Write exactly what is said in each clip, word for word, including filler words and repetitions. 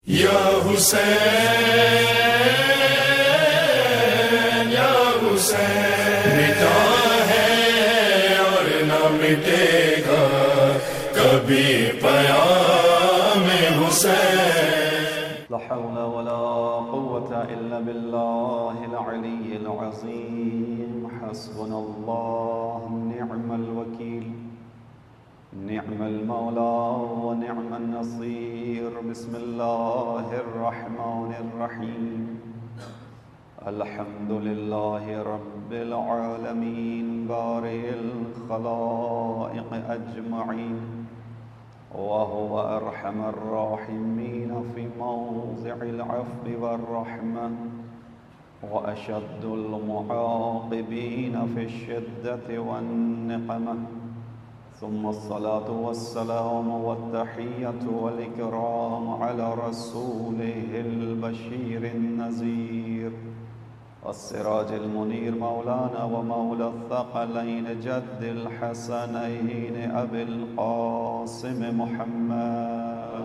یا حسین یا حسین مٹا ہے اور نہ مٹے گا کبھی پیام حسین۔ لا حول ولا قوة إلا بالله العلي العظيم حسبنا الله نعم الوكيل نعم المولى ونعم النصير بسم الله الرحمن الرحيم الحمد لله رب العالمين بارئ الخلائق أجمعين وهو أرحم الراحمين في موضع العفو والرحمة وأشد المعاقبين في الشدة والنقمة ثم الصلاة والسلام والتحية والإكرام على رسوله البشير النذير السراج المنير مولانا ومولى الثقلين جد الحسنين أبي القاسم محمد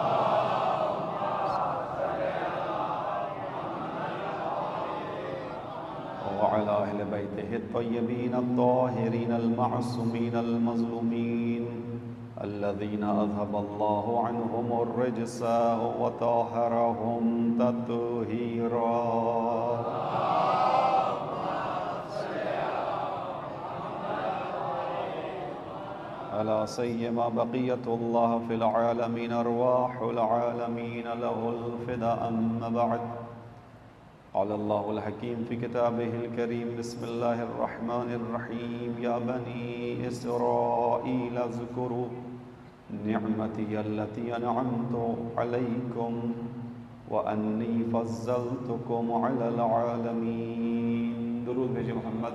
وعلى أهل بيته الطيبين الطاهرين المعصومين المظلومين الذين أذهب الله عنهم الرجس وطهرهم تطهيرا ألا سيما بقية الله في العالمين أرواح العالمين له الفداء أما بعد قال الله الحكيم في كتابه الكريم بسم الله الرحمن الرحيم يا بني إسرائيل اذكروا نعمتي التي أنعمت عليكم وأني فضلتكم على العالمين درود بھیجئے محمد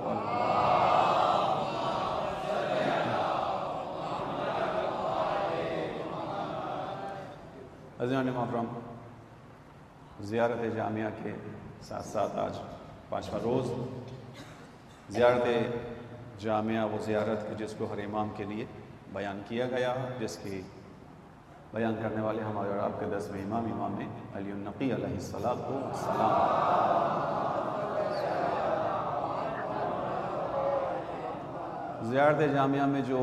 عزیزان محترم، زیارت جامعہ کے ساتھ ساتھ آج پانچواں روز زیارت جامعہ وہ زیارت جس کو ہر امام کے لیے بیان کیا گیا، جس کی بیان کرنے والے ہمارے اور آپ کے دسویں امام امام علی النقی علیہ السلام کو سلام۔ زیارت جامعہ میں جو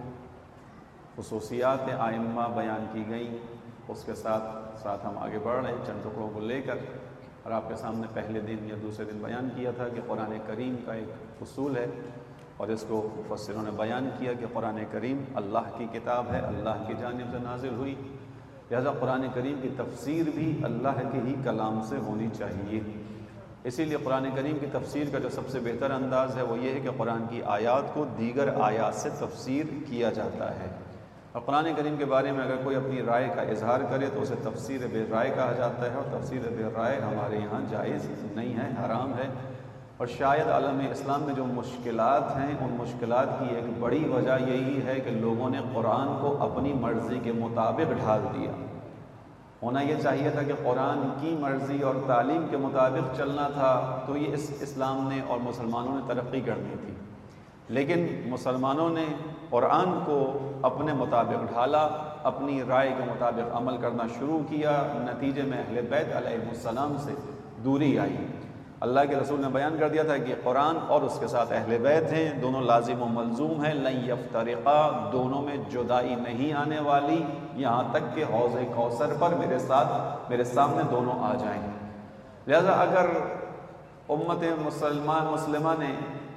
خصوصیات آئمہ بیان کی گئیں اس کے ساتھ ساتھ ہم آگے بڑھ رہے ہیں چند ٹکڑوں کو لے کر، اور آپ کے سامنے پہلے دن یا دوسرے دن بیان کیا تھا کہ قرآن کریم کا ایک اصول ہے، اور اس کو مفسروں نے بیان کیا کہ قرآن کریم اللہ کی کتاب ہے، اللہ کی جانب سے نازل ہوئی، لہذا قرآن کریم کی تفسیر بھی اللہ کے ہی کلام سے ہونی چاہیے۔ اسی لیے قرآن کریم کی تفسیر کا جو سب سے بہتر انداز ہے وہ یہ ہے کہ قرآن کی آیات کو دیگر آیات سے تفسیر کیا جاتا ہے، اور قرآن کریم کے بارے میں اگر کوئی اپنی رائے کا اظہار کرے تو اسے تفسیر بے رائے کہا جاتا ہے، اور تفسیر بے رائے ہمارے یہاں جائز نہیں ہے، حرام ہے۔ اور شاید عالم اسلام میں جو مشکلات ہیں ان مشکلات کی ایک بڑی وجہ یہی ہے کہ لوگوں نے قرآن کو اپنی مرضی کے مطابق ڈھال دیا۔ ہونا یہ چاہیے تھا کہ قرآن کی مرضی اور تعلیم کے مطابق چلنا تھا تو یہ اس اسلام نے اور مسلمانوں نے ترقی کرنی تھی، لیکن مسلمانوں نے قرآن کو اپنے مطابق ڈھالا، اپنی رائے کے مطابق عمل کرنا شروع کیا، نتیجے میں اہل بیت علیہ السلام سے دوری آئی۔ اللہ کے رسول نے بیان کر دیا تھا کہ قرآن اور اس کے ساتھ اہل بیت ہیں، دونوں لازم و ملزوم ہیں، لن یفترقا، دونوں میں جدائی نہیں آنے والی، یہاں تک کہ حوض کوثر پر میرے ساتھ میرے سامنے دونوں آ جائیں۔ لہذا اگر امت مسلمان مسلمہ نے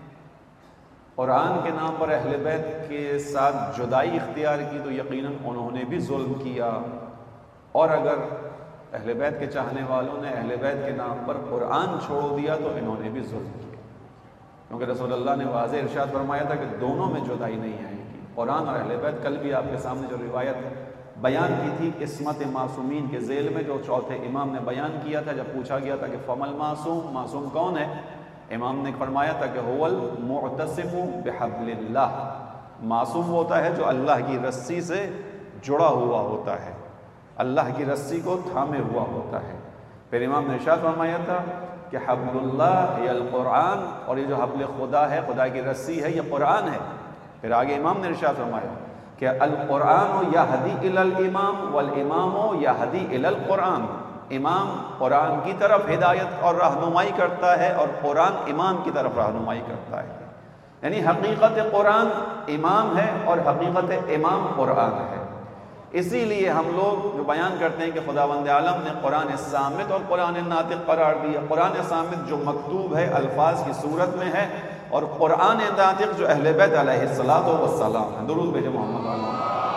قرآن کے نام پر اہل بیت کے ساتھ جدائی اختیار کی تو یقیناً انہوں نے بھی ظلم کیا، اور اگر اہل بیت کے چاہنے والوں نے اہل بیت کے نام پر قرآن چھوڑ دیا تو انہوں نے بھی ظلم کیا، کیونکہ رسول اللہ نے واضح ارشاد فرمایا تھا کہ دونوں میں جدائی نہیں آئے گی۔ قرآن اور اہل بیت، کل بھی آپ کے سامنے جو روایت بیان کی تھی عصمت معصومین کے ذیل میں جو چوتھے امام نے بیان کیا تھا، جب پوچھا گیا تھا کہ فمل معصوم، معصوم کون ہے؟ امام نے فرمایا تھا کہ هو المعتصم بحبل اللہ، معصوم ہوتا ہے جو اللہ کی رسی سے جڑا ہوا ہوتا ہے، اللہ کی رسی کو تھامے ہوا ہوتا ہے۔ پھر امام نے ارشاد فرمایا تھا کہ حبل اللہ یہ القرآن، اور یہ جو حبل خدا ہے، خدا کی رسی ہے، یہ قرآن ہے۔ پھر آگے امام نے ارشاد فرمایا کہ القرآن یہدی الی الامام والامام یہدی الی القرآن، امام قرآن کی طرف ہدایت اور رہنمائی کرتا ہے اور قرآن امام کی طرف رہنمائی کرتا ہے. یعنی حقیقت قرآن امام ہے اور حقیقت امام قرآن ہے. اسی لیے ہم لوگ جو بیان کرتے ہیں کہ خداوند عالم نے قرآن صامت اور قرآن ناطق قرار دیا. قرآن صامت جو مکتوب ہے الفاظ کی صورت میں ہے، اور قرآن ناطق جو اہل بیت علیہ الصلوۃ والسلام ہے. درود بھیجے محمد علیہ.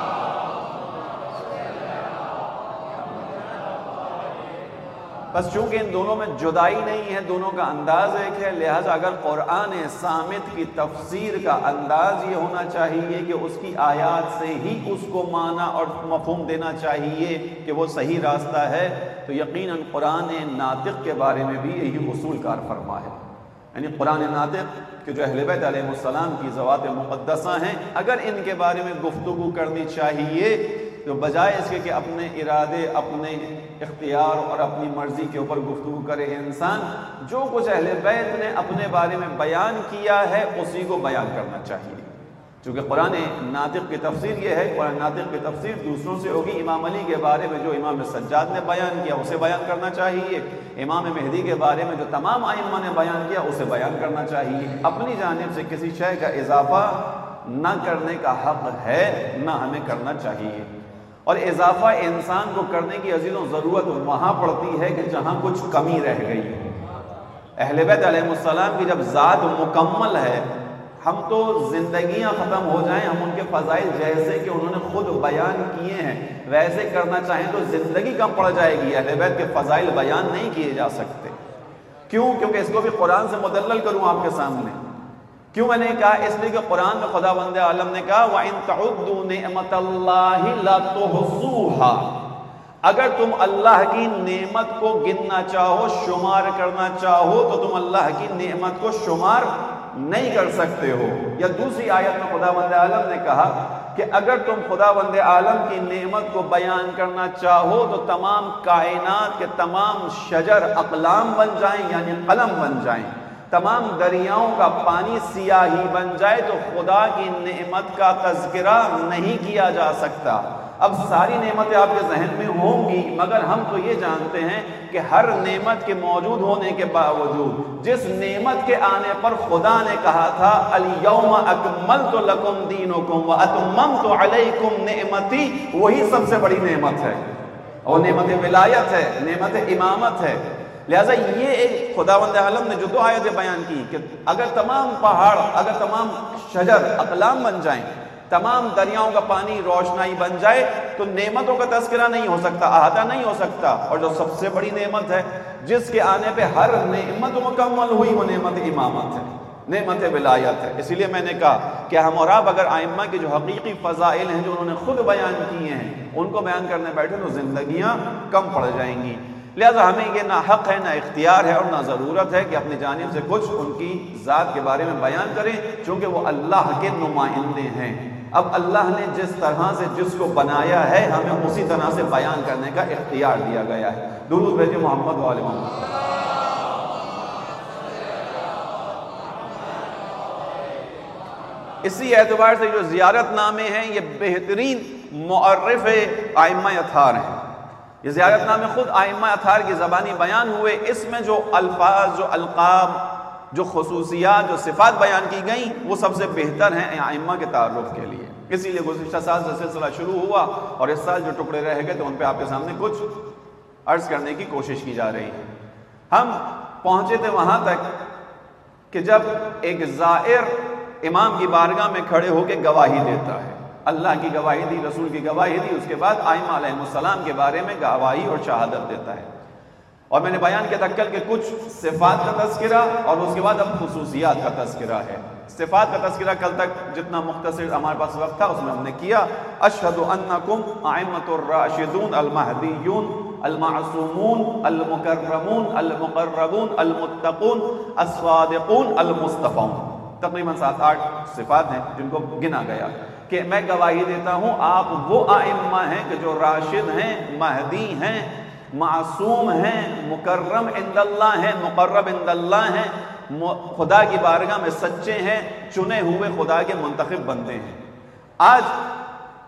بس چونکہ ان دونوں میں جدائی نہیں ہے، دونوں کا انداز ایک ہے، لہٰذا اگر قرآن صامت کی تفسیر کا انداز یہ ہونا چاہیے کہ اس کی آیات سے ہی اس کو معنی اور مفہوم دینا چاہیے کہ وہ صحیح راستہ ہے، تو یقیناً قرآن ناطق کے بارے میں بھی یہی اصول کار فرما ہے. یعنی قرآن ناطق کہ جو اہل بیت علیہ السلام کی ذوات مقدسہ ہیں، اگر ان کے بارے میں گفتگو کرنی چاہیے تو بجائے اس کے کہ اپنے ارادے، اپنے اختیار اور اپنی مرضی کے اوپر گفتگو کرے انسان، جو کچھ اہل بیت نے اپنے بارے میں بیان کیا ہے اسی کو بیان کرنا چاہیے. چونکہ قرآن ناطق کی تفسیر یہ ہے، قرآن ناطق کی تفسیر دوسروں سے ہوگی. امام علی کے بارے میں جو امام سجاد نے بیان کیا اسے بیان کرنا چاہیے، امام مہدی کے بارے میں جو تمام ائمہ نے بیان کیا اسے بیان کرنا چاہیے. اپنی جانب سے کسی شے کا اضافہ نہ کرنے کا حق ہے، نہ ہمیں کرنا چاہیے. اور اضافہ انسان کو کرنے کی عزیزوں ضرورت وہاں پڑتی ہے کہ جہاں کچھ کمی رہ گئی. اہل بیت علیہ السلام کی جب ذات مکمل ہے، ہم تو زندگیاں ختم ہو جائیں، ہم ان کے فضائل جیسے کہ انہوں نے خود بیان کیے ہیں ویسے کرنا چاہیں تو زندگی کم پڑ جائے گی. اہل بیت کے فضائل بیان نہیں کیے جا سکتے. کیوں؟ کیونکہ اس کو بھی قرآن سے مدلل کروں آپ کے سامنے. کیوں میں نے کہا؟ اس لیے کہ قرآن میں خداوند عالم نے کہا وَإِن تَعُدُّوا نِعْمَةَ اللَّهِ لَا تُحْصُوهَا، اگر تم اللہ کی نعمت کو گننا چاہو، شمار کرنا چاہو تو تم اللہ کی نعمت کو شمار نہیں کر سکتے ہو. یا دوسری آیت میں خداوند عالم نے کہا کہ اگر تم خداوند عالم کی نعمت کو بیان کرنا چاہو تو تمام کائنات کے تمام شجر اقلام بن جائیں، یعنی قلم بن جائیں، تمام دریاؤں کا پانی سیاہی بن جائے تو خدا کی نعمت کا تذکرہ نہیں کیا جا سکتا. اب ساری نعمتیں آپ کے ذہن میں ہوں گی، مگر ہم تو یہ جانتے ہیں کہ ہر نعمت کے موجود ہونے کے باوجود جس نعمت کے آنے پر خدا نے کہا تھا الیوم اکملت لکم دینکم واتممت علیکم نعمتی، وہی سب سے بڑی نعمت ہے، اور نعمت ولایت ہے، نعمت امامت ہے. لہٰذا یہ ایک خداوند عالم نے جو دو آیتیں بیان کی کہ اگر تمام پہاڑ، اگر تمام شجر اقلام بن جائیں، تمام دریاؤں کا پانی روشنائی بن جائے تو نعمتوں کا تذکرہ نہیں ہو سکتا، احاطہ نہیں ہو سکتا. اور جو سب سے بڑی نعمت ہے جس کے آنے پہ ہر نعمت مکمل ہوئی وہ نعمت امامت ہے، نعمت ولایت ہے. اسی لیے میں نے کہا کہ ہم اور آپ اگر ائمہ کی جو حقیقی فضائل ہیں جو انہوں نے خود بیان کیے ہیں ان کو بیان کرنے بیٹھے تو زندگیاں کم پڑ جائیں گی. لہٰذا ہمیں یہ نہ حق ہے، نہ اختیار ہے اور نہ ضرورت ہے کہ اپنی جانب سے کچھ ان کی ذات کے بارے میں بیان کریں، چونکہ وہ اللہ کے نمائندے ہیں. اب اللہ نے جس طرح سے جس کو بنایا ہے ہمیں اسی طرح سے بیان کرنے کا اختیار دیا گیا ہے. درود بھیجے محمد و آل محمد. اسی اعتبار سے جو زیارت نامے ہیں یہ بہترین معرف ائمہ اطہار ہیں. یہ زیارت نامے خود ائمہ اطہار کی زبانی بیان ہوئے. اس میں جو الفاظ، جو القاب، جو خصوصیات، جو صفات بیان کی گئیں وہ سب سے بہتر ہیں ائمہ کے تعارف کے لیے. اسی لیے گزشتہ سال سے سلسلہ شروع ہوا اور اس سال جو ٹکڑے رہ گئے تو ان پہ آپ کے سامنے کچھ عرض کرنے کی کوشش کی جا رہی ہے. ہم پہنچے تھے وہاں تک کہ جب ایک زائر امام کی بارگاہ میں کھڑے ہو کے گواہی دیتا ہے، اللہ کی گواہی دی، رسول کی گواہی دی، اس کے بعد ائمہ علیہ السلام کے بارے میں گواہی اور شہادت دیتا ہے. اور میں نے بیان کیا تھا کل کے کچھ صفات کا تذکرہ اور اس کے بعد اب خصوصیات کا تذکرہ ہے. صفات کا تذکرہ کل تک جتنا مختصر ہمارے پاس وقت تھا اس میں ہم نے کیا. اشہد انکم ائمۃ الراشدون المہدیون المعصومون المکرمون المقربون المتقون الصادقون المصطفون. تقریباً سات آٹھ صفات ہیں جن کو گنا گیا کہ میں گواہی دیتا ہوں آپ وہ ائمہ ہیں کہ جو راشد ہیں، مہدی ہیں، معصوم ہیں، مکرم عند اللہ ہیں، مقرب عند اللہ ہیں، خدا کی بارگاہ میں سچے ہیں، چنے ہوئے خدا کے منتخب بندے ہیں. آج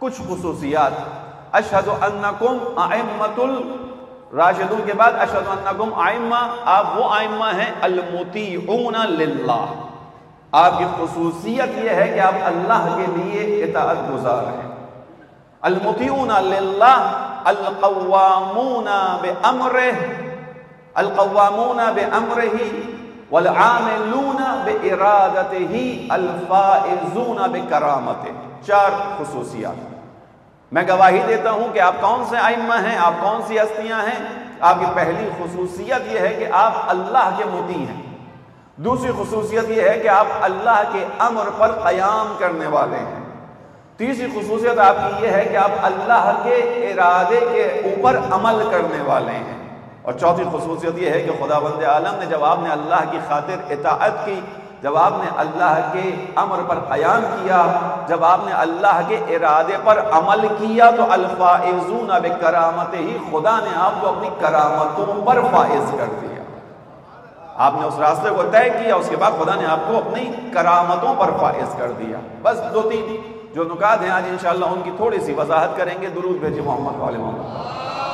کچھ خصوصیات. اشہد انکم ائمۃ الراشدون کے بعد اشہد انکم ائمہ، آپ وہ ائمہ ہیں المطیعون للہ. آپ کی خصوصیت یہ ہے کہ آپ اللہ کے لیے اطاعت گزار ہیں. المطیعون للہ القوامون بامرہ القوامون بامرہ والعاملون بارادتہ الفائزون بکرامتہ. چار خصوصیات. میں گواہی دیتا ہوں کہ آپ کون سے ائمہ ہیں، آپ کون سی ہستیاں ہیں. آپ کی پہلی خصوصیت یہ ہے کہ آپ اللہ کے مطیع ہیں. دوسری خصوصیت یہ ہے کہ آپ اللہ کے امر پر قیام کرنے والے ہیں. تیسری خصوصیت آپ کی یہ ہے کہ آپ اللہ کے ارادے کے اوپر عمل کرنے والے ہیں. اور چوتھی خصوصیت یہ ہے کہ خداوند عالم نے جب آپ نے اللہ کی خاطر اطاعت کی، جب آپ نے اللہ کے امر پر قیام کیا، جب آپ نے اللہ کے ارادے پر عمل کیا، تو الفائزون بکرامتہ ہی، خدا نے آپ کو اپنی کرامتوں پر فائز کر دیا. آپ نے اس راستے کو طے کیا، اس کے بعد خدا نے آپ کو اپنی کرامتوں پر فائز کر دیا. بس دو تین جو نکات ہیں آج انشاءاللہ ان کی تھوڑی سی وضاحت کریں گے. درود بھیجے محمد والے محمد.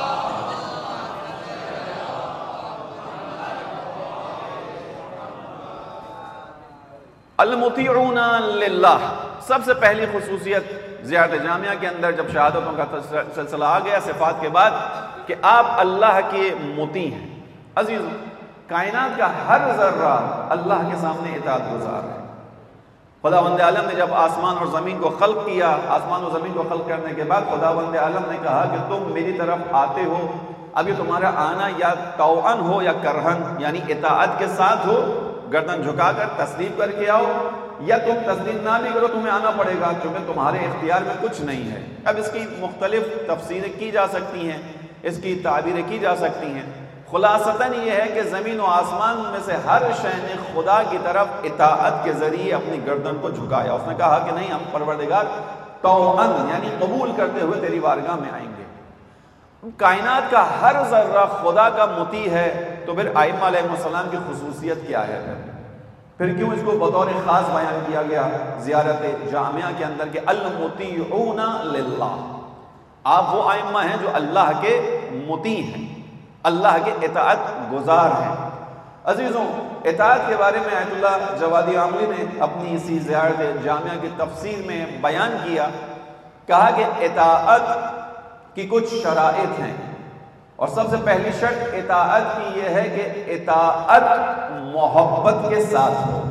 المطیعون للہ. سب سے پہلی خصوصیت زیارت جامعہ کے اندر جب شہادتوں کا سلسلہ آ گیا صفات کے بعد کہ آپ اللہ کے مطیع ہیں. عزیز، کائنات کا ہر ذرہ اللہ کے سامنے اطاعت گزار ہے. خداوند عالم نے جب آسمان اور زمین کو خلق کیا، آسمان اور زمین کو خلق کرنے کے بعد خداوند عالم نے کہا کہ تم میری طرف آتے ہو، اب یہ تمہارا آنا یا طوعاً ہو یا کرہن، یعنی اطاعت کے ساتھ ہو، گردن جھکا کر تسلیم کر کے آؤ، یا تم تسلیم نہ بھی کرو تمہیں آنا پڑے گا کیونکہ تمہارے اختیار میں کچھ نہیں ہے. اب اس کی مختلف تفسیریں کی جا سکتی ہیں، اس کی تعبیریں کی جا سکتی ہیں. خلاصتاً یہ ہے کہ زمین و آسمان میں سے ہر شے نے خدا کی طرف اطاعت کے ذریعے اپنی گردن کو جھکایا. اس نے کہا کہ نہیں، ہم پروردگار طوعاً یعنی قبول کرتے ہوئے تیری بارگاہ میں آئیں گے. کائنات کا ہر ذرہ خدا کا مطیع ہے، تو پھر ائمہ علیہ السلام کی خصوصیت کیا ہے؟ پھر کیوں اس کو بطور خاص بیان کیا گیا زیارت جامعہ کے اندر کہ المطیعون للہ؟ آپ وہ ائمہ ہیں جو اللہ کے مطیع ہیں، اللہ کے اطاعت گزار ہیں. عزیزوں، اطاعت کے بارے میں آیت اللہ جوادی عاملی نے اپنی اسی زیارت جامعہ کی تفسیر میں بیان کیا. کہا کہ اطاعت کی کچھ شرائط ہیں، اور سب سے پہلی شرط اطاعت کی یہ ہے کہ اطاعت محبت کے ساتھ ہو.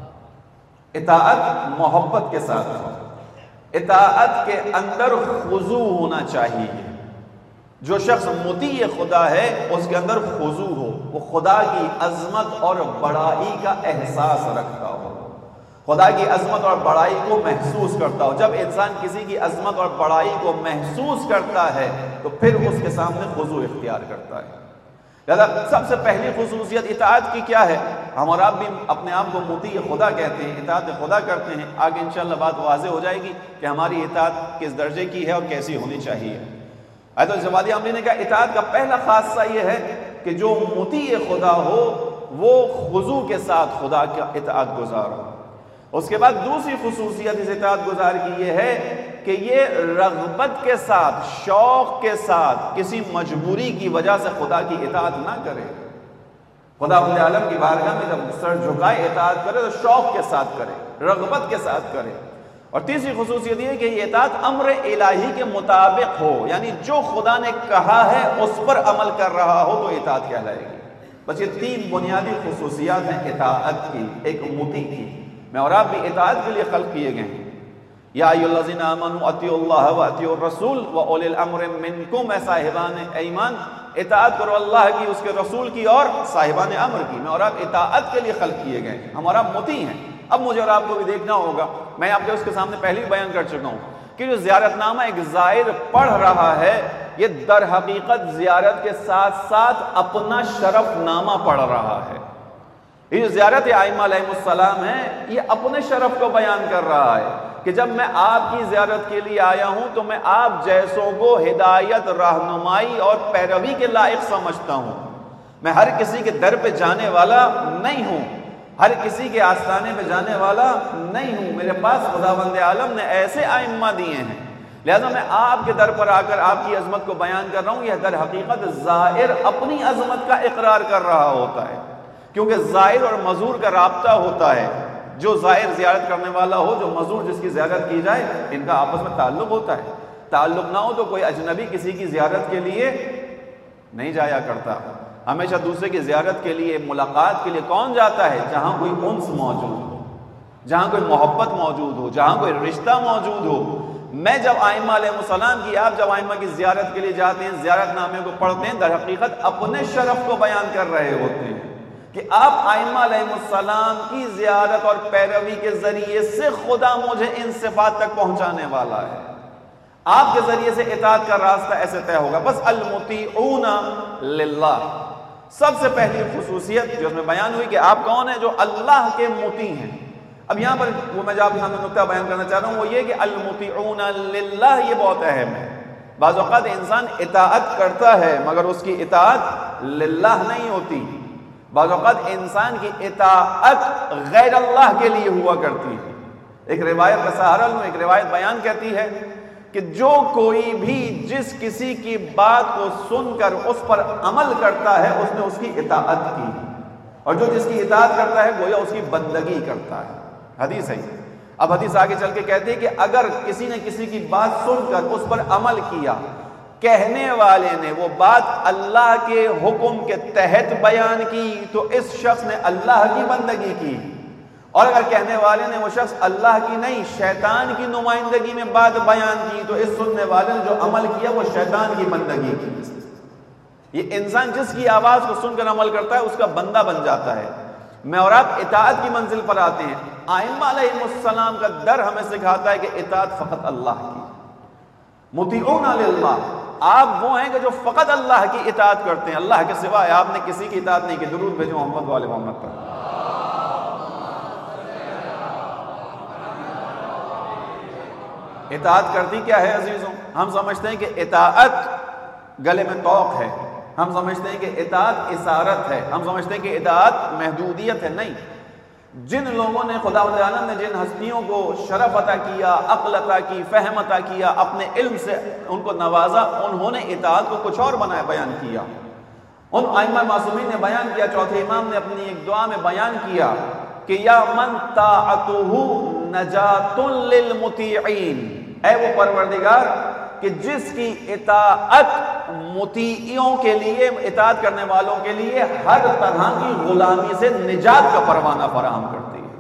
اطاعت محبت کے ساتھ ہو. اطاعت کے اندر خضوع ہونا چاہیے. جو شخص مطیع خدا ہے اس کے اندر خضوع ہو، وہ خدا کی عظمت اور بڑائی کا احساس رکھتا ہو، خدا کی عظمت اور بڑائی کو محسوس کرتا ہو. جب انسان کسی کی عظمت اور بڑائی کو محسوس کرتا ہے تو پھر اس کے سامنے خضوع اختیار کرتا ہے. لہذا سب سے پہلی خصوصیت اطاعت کی کیا ہے؟ ہم اور آپ بھی اپنے آپ کو مطیع خدا کہتے ہیں، اطاعت خدا کرتے ہیں. آگے انشاءاللہ بات واضح ہو جائے گی کہ ہماری اطاعت کس درجے کی ہے اور کیسی ہونی چاہیے. آیت الجوادی عاملی نے کہا اطاعت کا پہلا خاصہ یہ ہے کہ جو مطیع خدا ہو وہ خضوع کے ساتھ خدا کا اطاعت گزار ہو. اس کے بعد دوسری خصوصیت اس اطاعت گزار کی یہ ہے کہ یہ رغبت کے ساتھ، شوق کے ساتھ، کسی مجبوری کی وجہ سے خدا کی اطاعت نہ کرے. خدا بند عالم کی بارگاہ میں جب سر جھکائے اطاعت کرے تو شوق کے ساتھ کرے، رغبت کے ساتھ کرے. اور تیسری خصوصیت یہ کہ یہ اطاعت امر الہی کے مطابق ہو، یعنی جو خدا نے کہا ہے اس پر عمل کر رہا ہو تو اطاعت کہلائے گی. بس یہ تین بنیادی خصوصیات ہیں اطاعت کی، ایک مطیع کی. میں اور آپ بھی اطاعت کے لیے خلق کیے گئے ہیں. یا ایھا الذین آمنوا اطیعوا اللہ واطیعوا الرسول واولی الامر منکم، اے صاحبان ایمان اطاعت کرو اللہ کی، اس کے رسول کی اور صاحبان امر کی. میں اور آپ اطاعت کے لیے خلق کیے گئے ہیں، ہم اور آپ مطیع ہیں. اب مجھے اور آپ کو بھی دیکھنا ہوگا، میں آپ کے اس کے سامنے پہلے بھی بیان کر چکا ہوں کہ جو زیارت نامہ ایک زائر پڑھ رہا ہے یہ در حقیقت زیارت کے ساتھ ساتھ اپنا شرف نامہ پڑھ رہا ہے. یہ جو زیارت ائمہ علیہ السلام ہے یہ اپنے شرف کو بیان کر رہا ہے کہ جب میں آپ کی زیارت کے لیے آیا ہوں تو میں آپ جیسوں کو ہدایت، رہنمائی اور پیروی کے لائق سمجھتا ہوں. میں ہر کسی کے در پہ جانے والا نہیں ہوں، ہر کسی کے آستانے پہ جانے والا نہیں ہوں. میرے پاس خداوند عالم نے ایسے ائمہ دیے ہیں، لہذا میں آپ کے در پر آ کر آپ کی عظمت کو بیان کر رہا ہوں. یہ در حقیقت زائر اپنی عظمت کا اقرار کر رہا ہوتا ہے، کیونکہ زائر اور مزور کا رابطہ ہوتا ہے. جو زائر زیارت کرنے والا ہو، جو مزور جس کی زیارت کی جائے، ان کا آپس میں تعلق ہوتا ہے. تعلق نہ ہو تو کوئی اجنبی کسی کی زیارت کے لیے نہیں جایا کرتا. ہمیشہ دوسرے کی زیارت کے لیے، ملاقات کے لیے کون جاتا ہے؟ جہاں کوئی انس موجود ہو، جہاں کوئی محبت موجود ہو، جہاں کوئی رشتہ موجود ہو. میں جب آئمہ علیہ السلام کی، آپ جب آئمہ کی زیارت کے لیے جاتے ہیں، زیارت نامے کو پڑھتے ہیں، در حقیقت اپنے شرف کو بیان کر رہے ہوتے ہیں کہ آپ آئمہ علیہ السلام کی زیارت اور پیروی کے ذریعے سے خدا مجھے ان صفات تک پہنچانے والا ہے. آپ کے ذریعے سے اطاعت کا راستہ ایسے طے ہوگا. بس المطیعون للہ، سب سے پہلی خصوصیت جو اس میں بیان ہوئی کہ آپ کون ہیں؟ جو اللہ کے مطیع ہیں. اب یہاں پر وہ میں جو آپ کے سامنے نقطہ بیان کرنا چاہ رہا ہوں وہ یہ کہ المطیعون للہ، یہ بہت اہم ہے. بعض اوقات انسان اطاعت کرتا ہے مگر اس کی اطاعت للہ نہیں ہوتی. بعض اوقات انسان کی اطاعت غیر اللہ کے لیے ہوا کرتی ہے. ایک روایت کا سہارا لوں، ایک روایت بیان کرتی ہے کہ جو کوئی بھی جس کسی کی بات کو سن کر اس پر عمل کرتا ہے، اس نے اس کی اطاعت کی، اور جو جس کی اطاعت کرتا ہے گویا اس کی بندگی کرتا ہے. حدیث ہے. اب حدیث آگے چل کے کہتی ہے کہ اگر کسی نے کسی کی بات سن کر اس پر عمل کیا، کہنے والے نے وہ بات اللہ کے حکم کے تحت بیان کی، تو اس شخص نے اللہ کی بندگی کی. اور اگر کہنے والے نے وہ شخص اللہ کی نہیں شیطان کی نمائندگی میں بات بیان کی، تو اس سننے والے نے جو عمل کیا وہ شیطان کی بندگی کی. یہ انسان جس کی آواز کو سن کر عمل کرتا ہے اس کا بندہ بن جاتا ہے. میں اور آپ اطاعت کی منزل پر آتے ہیں. آئمہ علیہ السلام کا در ہمیں سکھاتا ہے کہ اطاعت فقط اللہ کی. مطیعون للہ، آپ وہ ہیں کہ جو فقط اللہ کی اطاعت کرتے ہیں، اللہ کے سوائے آپ نے کسی کی اطاعت نہیں کی. درود بھیجو محمد والے محمد پر. اطاعت کرتی کیا ہے عزیزوں؟ ہم سمجھتے ہیں کہ اطاعت گلے میں طوق ہے، ہم سمجھتے ہیں کہ اطاعت اسارت ہے، ہم سمجھتے ہیں کہ اطاعت محدودیت ہے. نہیں، جن لوگوں نے خدا عالم نے جن ہستیوں کو شرف عطا کیا، عقل عطا کی، فہم عطا کیا، اپنے علم سے ان کو نوازا، انہوں نے اطاعت کو کچھ اور بنایا بیان کیا. ان ائمہ معصومین نے بیان کیا، چوتھے امام نے اپنی ایک دعا میں بیان کیا کہ یا من طاعتہ نجات للمطیعین، اے وہ پروردگار کہ جس کی اطاعت مطیعوں کے لیے، اطاعت کرنے والوں کے لیے ہر طرح کی غلامی سے نجات کا پروانہ فراہم کرتی ہے.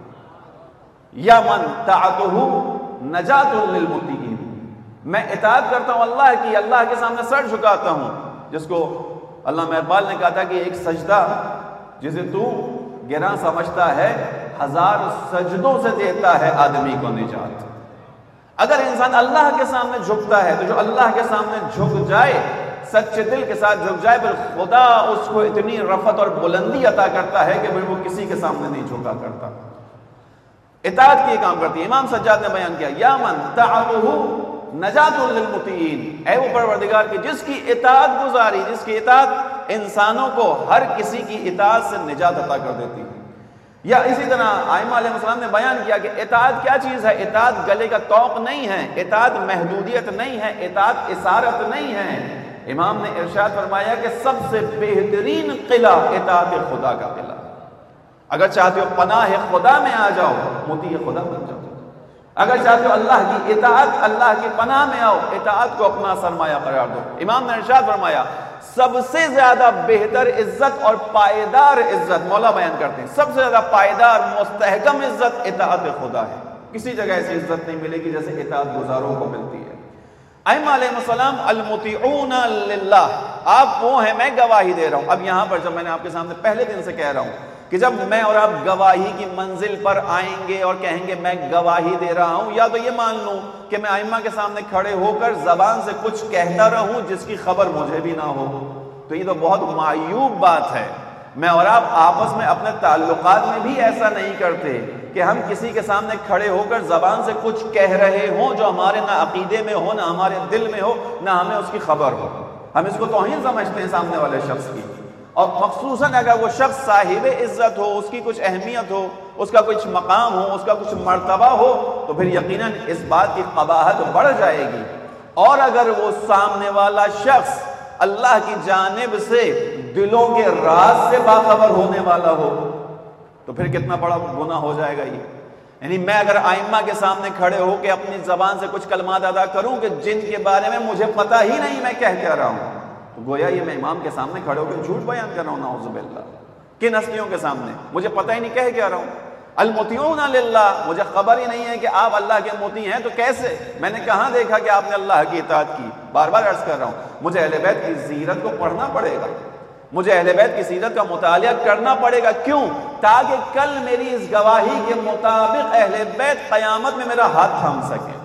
یا من طاعتہ نجات للمطیعین، میں اطاعت کرتا ہوں اللہ کی، اللہ کے سامنے سر جھکاتا ہوں. جس کو علامہ اقبال نے کہا تھا کہ ایک سجدہ جسے تو گراں سمجھتا ہے، ہزار سجدوں سے دیتا ہے آدمی کو نجات. اگر انسان اللہ کے سامنے جھکتا ہے تو جو اللہ کے سامنے جھک جائے، سچے دل کے ساتھ جھک جائے، پھر خدا اس کو اتنی رفعت اور بلندی عطا کرتا ہے کہ وہ کسی کے سامنے نہیں جھکا کرتا. اطاعت کی کام کرتی ہے. امام سجاد نے بیان کیا یا من طاعتہ نجات للمطیعین، اے وہ پروردگار کہ جس کی اطاعت گزاری، جس کی اطاعت انسانوں کو ہر کسی کی اطاعت سے نجات عطا کر دیتی ہے. یا اسی طرح آئمہ علیہ السلام نے بیان کیا کہ اطاعت کیا چیز ہے؟ اطاعت گلے کا طوق نہیں ہے، اطاعت محدودیت نہیں ہے، اطاعت اسارت نہیں ہے. امام نے ارشاد فرمایا کہ سب سے بہترین قلعہ اطاعت خدا کا قلعہ. اگر چاہتے ہو پناہ خدا میں آ جاؤ، مطیع خدا بن جاؤ. اگر چاہتے ہو اللہ کی اطاعت، اللہ کی پناہ میں آؤ، اطاعت کو اپنا سرمایہ قرار دو. امام نے ارشاد فرمایا سب سے زیادہ بہتر عزت اور پائیدار عزت، مولا بیان کرتے ہیں، سب سے زیادہ پائیدار مستحکم عزت اطاعت خدا ہے. کسی جگہ ایسی عزت نہیں ملے گی جیسے اطاعت گزاروں کو ملتی ہے. ائمہ علیہ السلام المطیعون للہ، آپ وہ ہیں، میں گواہی دے رہا ہوں. اب یہاں پر جب میں نے آپ کے سامنے پہلے دن سے کہہ رہا ہوں کہ جب میں اور آپ گواہی کی منزل پر آئیں گے اور کہیں گے میں گواہی دے رہا ہوں، یا تو یہ مان لوں کہ میں ائمہ کے سامنے کھڑے ہو کر زبان سے کچھ کہتا رہوں جس کی خبر مجھے بھی نہ ہو، تو یہ تو بہت معیوب بات ہے. میں اور آپ آپس میں اپنے تعلقات میں بھی ایسا نہیں کرتے کہ ہم کسی کے سامنے کھڑے ہو کر زبان سے کچھ کہہ رہے ہوں جو ہمارے نہ عقیدے میں ہو، نہ ہمارے دل میں ہو، نہ ہمیں اس کی خبر ہو. ہم اس کو توہین سمجھتے ہیں سامنے والے شخص کی. اور خصوصاً اگر وہ شخص صاحب عزت ہو، اس کی کچھ اہمیت ہو، اس کا کچھ مقام ہو، اس کا کچھ مرتبہ ہو، تو پھر یقیناً اس بات کی قباحت بڑھ جائے گی. اور اگر وہ سامنے والا شخص اللہ کی جانب سے دلوں کے راز سے باخبر ہونے والا ہو تو پھر کتنا بڑا گناہ ہو جائے گا یہ. یعنی میں اگر آئمہ کے سامنے کھڑے ہو کے اپنی زبان سے کچھ کلمات ادا کروں کہ جن کے بارے میں مجھے پتہ ہی نہیں میں کہہ کیا رہا ہوں، تو گویا یہ میں امام کے سامنے کھڑے ہو کے جھوٹ بیان کر رہا ہوں، نعوذ باللہ. کن ہستیوں کے سامنے مجھے پتہ ہی نہیں کہہ کیا رہا ہوں. المطیعون للہ، مجھے خبر ہی نہیں ہے کہ آپ اللہ کے مطیع ہیں، تو کیسے؟ میں نے کہاں دیکھا کہ آپ نے اللہ کی اطاعت کی؟ بار بار عرض کر رہا ہوں، مجھے اہل بیت کی سیرت کو پڑھنا پڑے گا، مجھے اہل بیت کی سیرت کا مطالعہ کرنا پڑے گا. کیوں؟ تاکہ کل میری اس گواہی کے مطابق اہل بیت قیامت میں میرا ہاتھ تھام سکیں.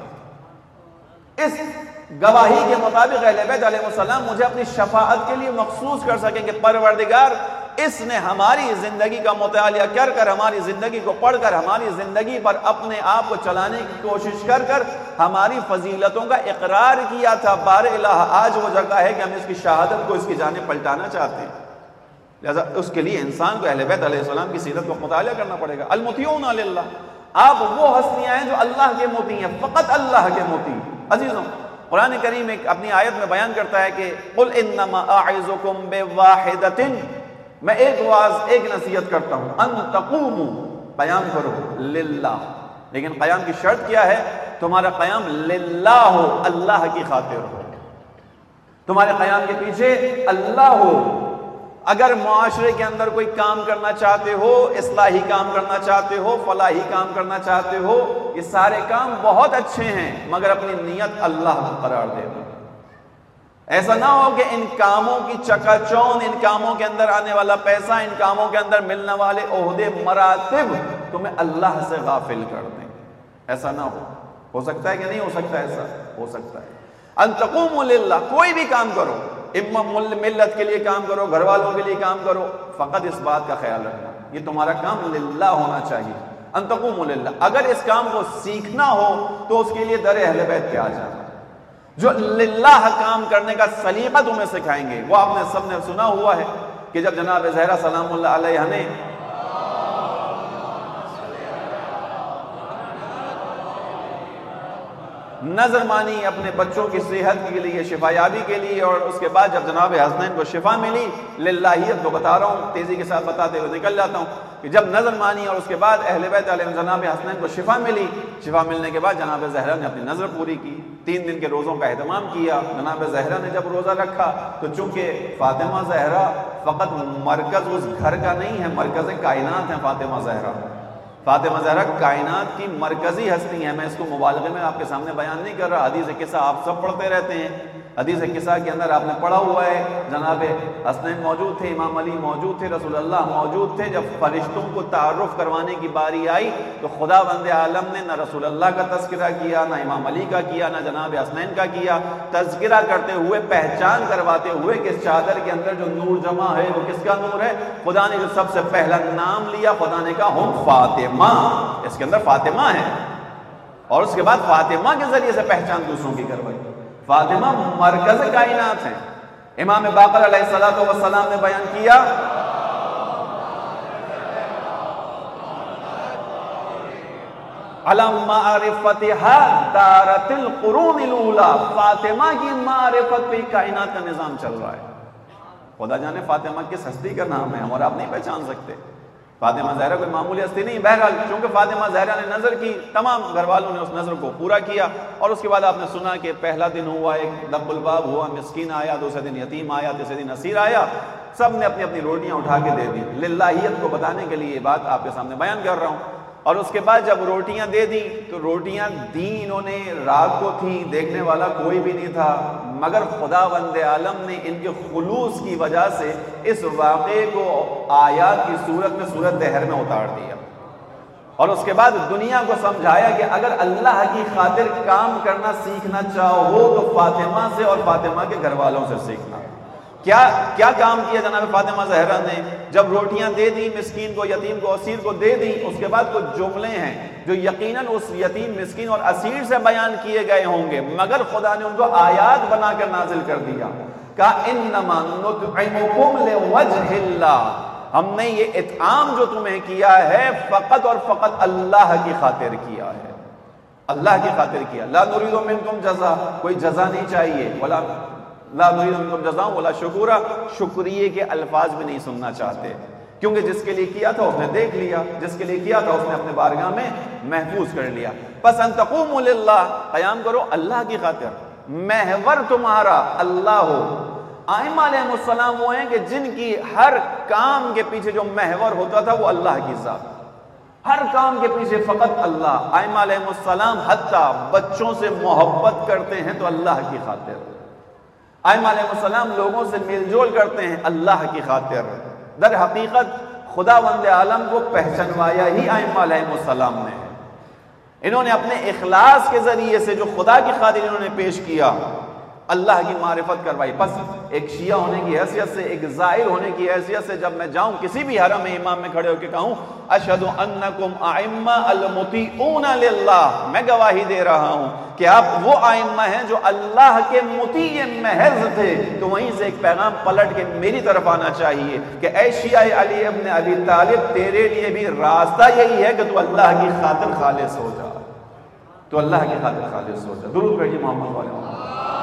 اس گواہی کے مطابق اہل بیت علیہ السلام مجھے اپنی شفاعت کے لیے مخصوص کر سکیں کہ پروردگار اس نے ہماری زندگی کا مطالعہ کر کر، ہماری زندگی کو پڑھ کر، ہماری زندگی پر اپنے آپ کو چلانے کی کوشش کر کر ہماری فضیلتوں کا اقرار کیا تھا. بار الہ آج وہ جگہ ہے کہ ہم اس کی شہادت کو اس کی جانب پلٹانا چاہتے ہیں. لہذا اس کے لیے انسان کو اہل بیت علیہ السلام کی سیرت کو مطالعہ کرنا پڑے گا. المطیعون للہ، آپ وہ ہستیاں ہیں جو اللہ کے مطیع ہیں، فقط اللہ کے مطیع. عزیزوں، قرآن کریم ایک اپنی آیت میں بیان کرتا ہے کہ قل انما اعظکم بواحدۃ، میں ایک واعظ ایک نصیحت کرتا ہوں، ان تقوموا، قیام کرو، للہ. لیکن قیام کی شرط کیا ہے؟ تمہارا قیام للہ ہو، اللہ کی خاطر ہو، تمہارے قیام کے پیچھے اللہ ہو. اگر معاشرے کے اندر کوئی کام کرنا چاہتے ہو، اصلاحی کام کرنا چاہتے ہو، فلاحی کام کرنا چاہتے ہو، یہ سارے کام بہت اچھے ہیں، مگر اپنی نیت اللہ کو قرار دے دو. ایسا نہ ہو کہ ان کاموں کی چکا چون، ان کاموں کے اندر آنے والا پیسہ، ان کاموں کے اندر ملنے والے عہدے، مراتب تمہیں اللہ سے غافل کر دیں. ایسا نہ ہو. ہو سکتا ہے کہ نہیں ہو سکتا؟ ایسا ہو سکتا ہے. ان تقوموا للہ، کوئی بھی کام کرو، امام ملت کے لیے کام کرو، گھر والوں کے لیے کام کرو، فقط اس بات کا خیال رکھنا یہ تمہارا کام للہ ہونا چاہیے. ان تقوموا للہ. اگر اس کام کو سیکھنا ہو تو اس کے لیے در اہل بیت پہ آ جانا، جو للہ کام کرنے کا سلیقہ تمہیں سکھائیں گے. وہ آپ نے سب نے سنا ہوا ہے کہ جب جناب زہرا سلام اللہ علیہ نے نظر مانی اپنے بچوں کی صحت کے لیے، شفا یابی کے لیے، اور اس کے بعد جب جناب حسنین کو شفا ملی، للہیت کو بتا رہا ہوں، تیزی کے ساتھ بتاتے ہوئے نکل جاتا ہوں، کہ جب نظر مانی اور اس کے بعد اہل بیت علیہ جناب حسنین کو شفا ملی، شفا ملنے کے بعد جناب زہرا نے اپنی نظر پوری کی، تین دن کے روزوں کا اہتمام کیا. جناب زہرا نے جب روزہ رکھا تو چونکہ فاطمہ زہرا فقط مرکز اس گھر کا نہیں ہے، مرکز کائنات ہے. فاطمہ زہرا فاطمہ زہرا کائنات کی مرکزی ہستی ہے. میں اس کو مبالغے میں آپ کے سامنے بیان نہیں کر رہا، حدیث قصہ آپ سب پڑھتے رہتے ہیں. حدیث قصہ کے اندر آپ نے پڑھا ہوا ہے، جناب حسنین موجود تھے، امام علی موجود تھے، رسول اللہ موجود تھے. جب فرشتوں کو تعارف کروانے کی باری آئی تو خدا بند عالم نے نہ رسول اللہ کا تذکرہ کیا، نہ امام علی کا کیا، نہ جناب حسنین کا کیا. تذکرہ کرتے ہوئے، پہچان کرواتے ہوئے کہ اس چادر کے اندر جو نور جمع ہے وہ کس کا نور ہے؟ خدا نے جو سب سے پہلا نام لیا، خدا نے کہا ہم فاطمہ، اس کے اندر فاطمہ ہے. اور اس کے بعد فاطمہ کے ذریعے سے پہچان دوسروں کی کروائی. فاطمہ مرکز کائنات ہیں. امام باقر علیہ الصلوۃ والسلام نے بیان کیا، علی معرفتها دارت القرون الاولی، فاطمہ کی معرفت پہ کائنات کا نظام چل رہا ہے. خدا جانے فاطمہ کس ہستی کا نام ہے، ہم اور آپ نہیں پہچان سکتے. فاطمہ زہرا کوئی معمولی ہستی نہیں. بہرحال چونکہ فاطمہ زہرا نے نظر کی، تمام گھر والوں نے اس نظر کو پورا کیا. اور اس کے بعد آپ نے سنا کہ پہلا دن ہوا، ایک دب الباب ہوا، مسکین آیا، دوسرے دن یتیم آیا، تیسرے دن اسیر آیا. سب نے اپنی اپنی روٹیاں اٹھا کے دے دی. للہیت کو بتانے کے لیے یہ بات آپ کے سامنے بیان کر رہا ہوں. اور اس کے بعد جب روٹیاں دے دی تو روٹیاں دی انہوں نے، رات کو تھی، دیکھنے والا کوئی بھی نہیں تھا، مگر خدا بند عالم نے ان کے خلوص کی وجہ سے اس واقعے کو آیات کی صورت میں سورۃ دہر میں اتار دیا. اور اس کے بعد دنیا کو سمجھایا کہ اگر اللہ کی خاطر کام کرنا سیکھنا چاہو تو فاطمہ سے اور فاطمہ کے گھر والوں سے سیکھنا. کیا کیا کام کیا جناب فاطمہ زہرا نے؟ جب روٹیاں دے دی، مسکین کو، یتیم کو، اسیر کو دے دی، اس کے بعد کچھ جملے ہیں جو یقیناً اس یتیم، مسکین اور اسیر سے بیان کیے گئے ہوں گے، مگر خدا نے ان کو آیات بنا کر نازل کر دیا. کہا انما نطعمکم لوجہ اللہ، ہم نے یہ اطعام جو تمہیں کیا ہے فقط اور فقط اللہ کی خاطر کیا ہے. اللہ کی خاطر کیا. لا نريد منکم جزا، کوئی جزا نہیں چاہیے. ولا لا نريد منکم جزا ولا شکورا، شکریہ کے الفاظ بھی نہیں سننا چاہتے، کیونکہ جس کے لیے کیا تھا اس نے دیکھ لیا، جس کے لیے کیا تھا اس نے اپنے بارگاہ میں محفوظ کر لیا. پس ان تقوموا للہ، قیام کرو اللہ کی خاطر. محور تمہارا اللہ ہو. ائمہ علیہ السلام وہ ہیں کہ جن کی ہر کام کے پیچھے جو محور ہوتا تھا وہ اللہ کی ذات، ہر کام کے پیچھے فقط اللہ. ائمہ علیہ السلام حتیٰ بچوں سے محبت کرتے ہیں تو اللہ کی خاطر. ائمہ علیہ السلام لوگوں سے میل جول کرتے ہیں اللہ کی خاطر. در حقیقت خداوند عالم کو پہچانوایا ہی ائمہ علیہ السلام نے. انہوں نے اپنے اخلاص کے ذریعے سے جو خدا کی خاطر انہوں نے پیش کیا، اللہ کی معرفت کروائی. بس ایک شیعہ ہونے کی حیثیت سے، ایک زائر ہونے کی حیثیت سے جب میں جاؤں کسی بھی حرم امام میں کھڑے ہو کے کہوں اشہد انکم ائمہ المطیعون للہ، میں گواہی دے رہا ہوں کہ آپ وہ ائمہ ہیں جو اللہ کے مطیع محض تھے، تو وہیں سے ایک پیغام پلٹ کے میری طرف آنا چاہیے کہ اے شیعہ علی ابن ابی طالب، تیرے لیے بھی راستہ یہی ہے کہ تو اللہ کی خاطر خالص ہو جا، تو اللہ کی خاطر خالص ہو جا. درود پڑھیے محمد علیہ وسلم.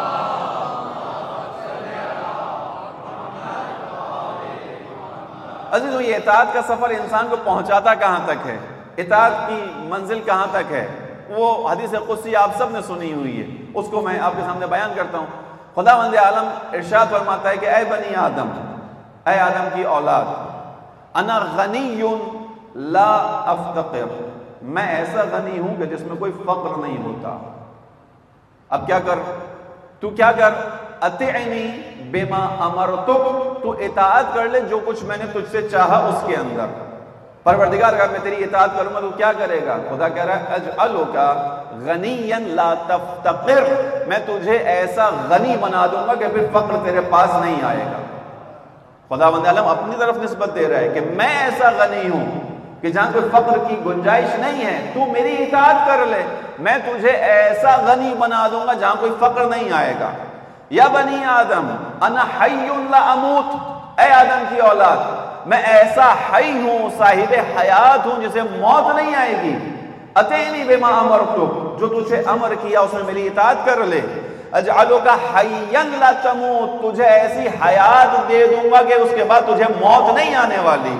عزیزو، یہ اطاعت کا سفر انسان کو پہنچاتا کہاں تک ہے؟ اطاعت کی منزل کہاں تک ہے؟ وہ حدیث قدسی آپ سب نے سنی ہوئی ہے، اس کو میں آپ کے سامنے بیان کرتا ہوں. خداوند عالم ارشاد فرماتا ہے کہ اے بنی آدم، اے آدم کی اولاد، انا غنی لا افتقر، میں ایسا غنی ہوں کہ جس میں کوئی فقر نہیں ہوتا. اب کیا کر، تو کیا کر، اطعنی بما امرتک، تو اطاعت کر لے جو کچھ میں نے تجھ سے چاہا اس کے اندر. پروردگار اگر میں تیری اطاعت کروں گا تو کیا کرے گا؟ خدا کہہ رہا ہے اجعلک غنیا لا تفتقر، میں تجھے ایسا غنی بنا دوں گا کہ پھر فقر تیرے پاس نہیں آئے گا. خداوند عالم اپنی طرف نسبت دے رہا ہے کہ میں ایسا غنی ہوں کہ جہاں کوئی فقر کی گنجائش نہیں ہے، تو میری اطاعت کر لے، میں تجھے ایسا غنی بنا دوں گا جہاں کوئی فقر نہیں آئے گا. یا بنی آدم انا حی لا اموت، اے آدم کی اولاد، میں ایسا حی ہوں، صاحب حیات ہوں جسے موت نہیں آئے گی. اطعنی بما امرتک، جو تجھے امر کیا اس میں میری اطاعت کر لے. اجعلک حیا لا تموت، تجھے ایسی حیات دے دوں گا کہ اس کے بعد تجھے موت نہیں آنے والی.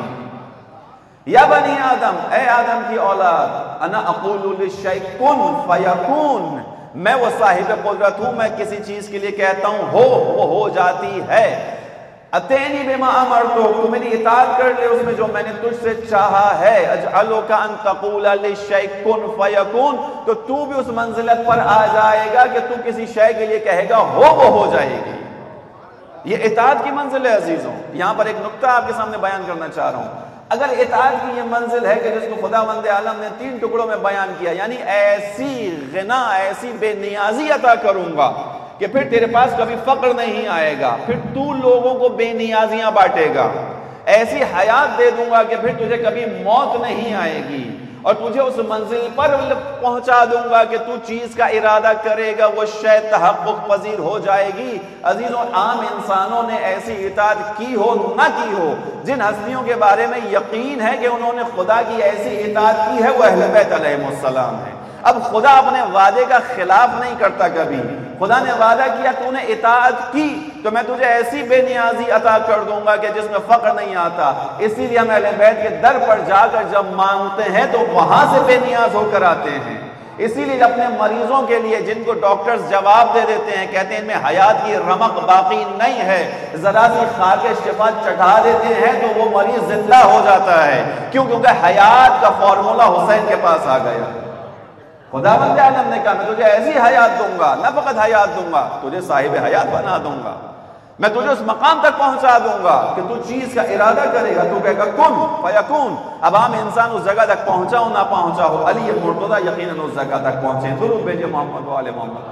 یا بنی آدم، اے آدم کی اولاد، انا اقول للشیء کن فیکون، میں وہ صاحب قدرت ہوں، میں کسی چیز کے لیے کہتا ہوں ہو، وہ ہو جاتی ہے. اطعنی بما امرتک، تو میری اطاعت کر لے اس میں جو میں نے تجھ سے چاہا ہے. اجعلک ان تقول للشیء کن فیکون، تو تو بھی اس منزلت پر آ جائے گا کہ تو کسی شے کے لیے کہے گا ہو، وہ ہو جائے گی. یہ اطاعت کی منزل ہے عزیزوں. یہاں پر ایک نقطہ آپ کے سامنے بیان کرنا چاہ رہا ہوں. اگر اطاعت کی یہ منزل ہے کہ جس کو خداوند عالم نے تین ٹکڑوں میں بیان کیا، یعنی ایسی غنا، ایسی بے نیازی عطا کروں گا کہ پھر تیرے پاس کبھی فقر نہیں آئے گا، پھر تو لوگوں کو بے نیازیاں بانٹے گا، ایسی حیات دے دوں گا کہ پھر تجھے کبھی موت نہیں آئے گی، اور تجھے اس منزل پر پہنچا دوں گا کہ تو چیز کا ارادہ کرے گا وہ شے تحقق پذیر ہو جائے گی. عزیزوں، عام انسانوں نے ایسی اطاعت کی ہو نہ کی ہو، جن ہستیوں کے بارے میں یقین ہے کہ انہوں نے خدا کی ایسی اطاعت کی ہے وہ اہل بیت علیہ السلام ہیں. اب خدا اپنے وعدے کا خلاف نہیں کرتا. کبھی خدا نے وعدہ کیا تو نے اطاعت کی تو میں تجھے ایسی بے نیازی عطا کر دوں گا کہ جس میں فقر نہیں آتا. اسی لیے ہم اہل بیت کے در پر جا کر جب مانگتے ہیں تو وہاں سے بے نیاز ہو کر آتے ہیں. اسی لیے اپنے مریضوں کے لیے جن کو ڈاکٹرز جواب دے دیتے ہیں، کہتے ہیں ان میں حیات کی رمق باقی نہیں ہے، ذرا سی خاک شفا چڑھا دیتے ہیں تو وہ مریض زندہ ہو جاتا ہے. کیوں؟ کیونکہ حیات کا فارمولہ حسین کے پاس آ گیا. خداوند عالم نے کہا میں تجھے ایسی حیات دوں گا، نہ فقط حیات دوں گا، تجھے صاحب حیات بنا دوں گا. میں تجھے اس مقام تک پہنچا دوں گا کہ تو چیز کا ارادہ کرے گا، تو کہے گا کن فیکون. اب عام انسان اس جگہ تک پہنچا ہو نہ پہنچا ہو، علی مرتضیٰ یقیناً اس جگہ تک پہنچے. درود بھیجے محمد و آل محمد.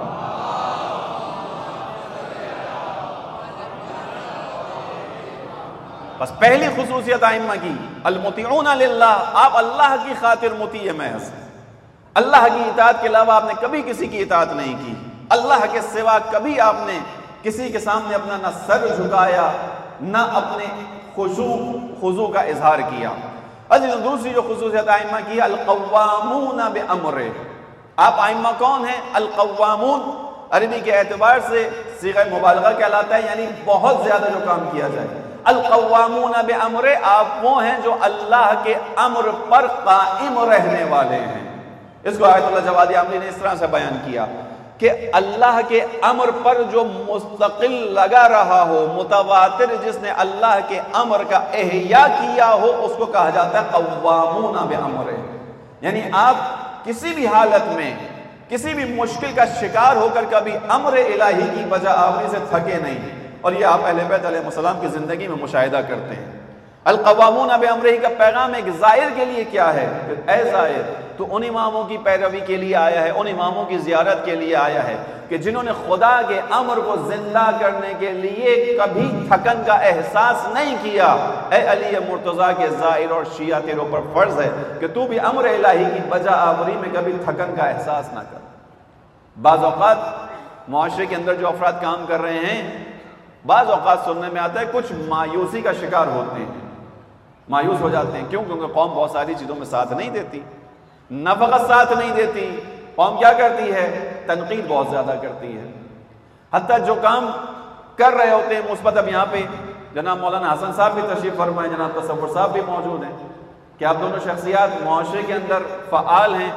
بس پہلی خصوصیت ائمہ کی المطیعون للہ، آپ اللہ کی خاطر مطیع محض. اللہ کی اطاعت کے علاوہ آپ نے کبھی کسی کی اطاعت نہیں کی. اللہ کے سوا کبھی آپ نے کسی کے سامنے اپنا نہ سر جھکایا نہ اپنے خضوع خضوع کا اظہار کیا. عزیز دوسری جو خصوصیت ائمہ کی القوامون بامرہ، آپ ائمہ کون ہیں؟ القوامون، عربی کے اعتبار سے صیغہ مبالغہ کہلاتا ہے، یعنی بہت زیادہ جو کام کیا جائے۔ القوامون بامر، آپ وہ ہیں جو اللہ کے امر پر قائم رہنے والے ہیں۔ اس کو آیت اللہ جوادی عاملی نے اس طرح سے بیان کیا کہ اللہ کے امر پر جو مستقل لگا رہا ہو، متواتر جس نے اللہ کے امر کا احیاء کیا ہو، اس کو کہا جاتا ہے قوامون بامر۔ یعنی آپ کسی بھی حالت میں کسی بھی مشکل کا شکار ہو کر کبھی امر الہی کی بجا آوری سے تھکے نہیں، اور یہ آپ اہل بیت علیہ السلام کی زندگی میں مشاہدہ کرتے ہیں۔ القوامون بامرہ کا پیغام ایک زائر کے لیے کیا ہے؟ اے زائر، تو ان اماموں کی پیروی کے لیے آیا ہے، ان اماموں کی زیارت کے لیے آیا ہے کہ جنہوں نے خدا کے امر کو زندہ کرنے کے لیے کبھی تھکن کا احساس نہیں کیا۔ اے علی مرتضیٰ کے زائر اور شیعہ، تیرے اوپر فرض ہے کہ تو بھی امر الہی کی بجا آوری میں کبھی تھکن کا احساس نہ کر۔ بعض اوقات معاشرے کے اندر جو افراد کام کر رہے ہیں، بعض اوقات سننے میں آتا ہے کچھ مایوسی کا شکار ہوتے ہیں، مایوس ہو جاتے ہیں۔ کیوں؟ کیونکہ قوم بہت ساری چیزوں میں ساتھ نہیں دیتی، نہ فقط ساتھ نہیں دیتی، قوم کیا کرتی ہے؟ تنقید بہت زیادہ کرتی ہے۔ حتیٰ جو کام کر رہے ہوتے ہیں مثبت، اب یہاں پہ جناب مولانا حسن صاحب بھی تشریف فرمائے، جناب تصور صاحب بھی موجود ہیں کہ آپ دونوں شخصیات معاشرے کے اندر فعال ہیں۔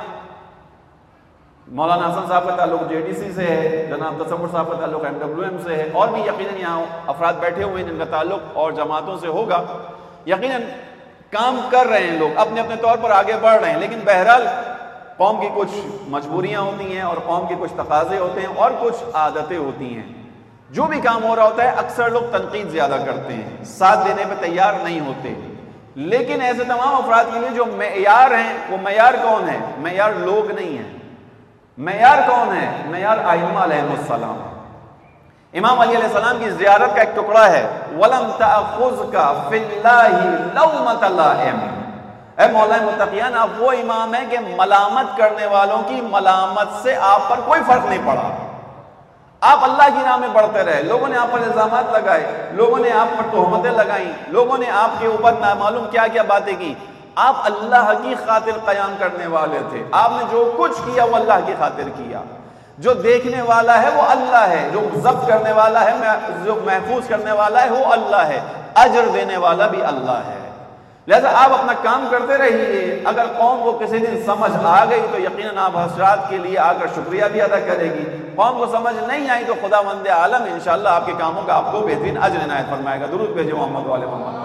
مولانا حسن صاحب کا تعلق جے ڈی سی سے ہے، جناب تصور صاحب کا تعلق ایم ڈبلیو ایم سے ہے، اور بھی یقیناً یہاں افراد بیٹھے ہوئے ہیں جن کا تعلق اور جماعتوں سے ہوگا۔ یقیناً کام کر رہے ہیں لوگ، اپنے اپنے طور پر آگے بڑھ رہے ہیں، لیکن بہرحال قوم کی کچھ مجبوریاں ہوتی ہیں اور قوم کے کچھ تقاضے ہوتے ہیں اور کچھ عادتیں ہوتی ہیں۔ جو بھی کام ہو رہا ہوتا ہے اکثر لوگ تنقید زیادہ کرتے ہیں، ساتھ دینے پہ تیار نہیں ہوتے۔ لیکن ایسے تمام افراد کے لیے جو معیار ہیں، وہ معیار کون ہے؟ معیار لوگ نہیں ہیں، معیار کون ہے؟ معیار ائمہ علیہ السلام۔ امام علی علیہ السلام کی زیارت کا ایک ٹکڑا ہے، وَلَمْ تَأْخُذْكَ فِي اللَّهِ لَوْمَةَ لَائِمٍ۔ اے مولا متقیان، آپ وہ امام ہیں کہ ملامت کرنے والوں کی ملامت سے آپ پر کوئی فرق نہیں پڑا۔ آپ اللہ کی راہ میں بڑھتے رہے، لوگوں نے آپ پر الزامات لگائے، لوگوں نے آپ پر تہمتیں لگائیں، لوگوں نے آپ کے اوپر نامعلوم کیا کیا باتیں کی، آپ اللہ کی خاطر قیام کرنے والے تھے۔ آپ نے جو کچھ کیا وہ اللہ کی خاطر کیا۔ جو دیکھنے والا ہے وہ اللہ ہے، جو ضبط کرنے والا ہے، جو محفوظ کرنے والا ہے وہ اللہ ہے، اجر دینے والا بھی اللہ ہے۔ لہذا آپ اپنا کام کرتے رہیے۔ اگر قوم کو کسی دن سمجھ آ گئی تو یقیناً آپ حضرات کے لیے آ کر شکریہ بھی ادا کرے گی۔ قوم کو سمجھ نہیں آئی تو خدا وند عالم انشاءاللہ آپ کے کاموں کا آپ کو بہترین اجر عنایت فرمائے گا۔ درود بھیجو محمد والے محمد۔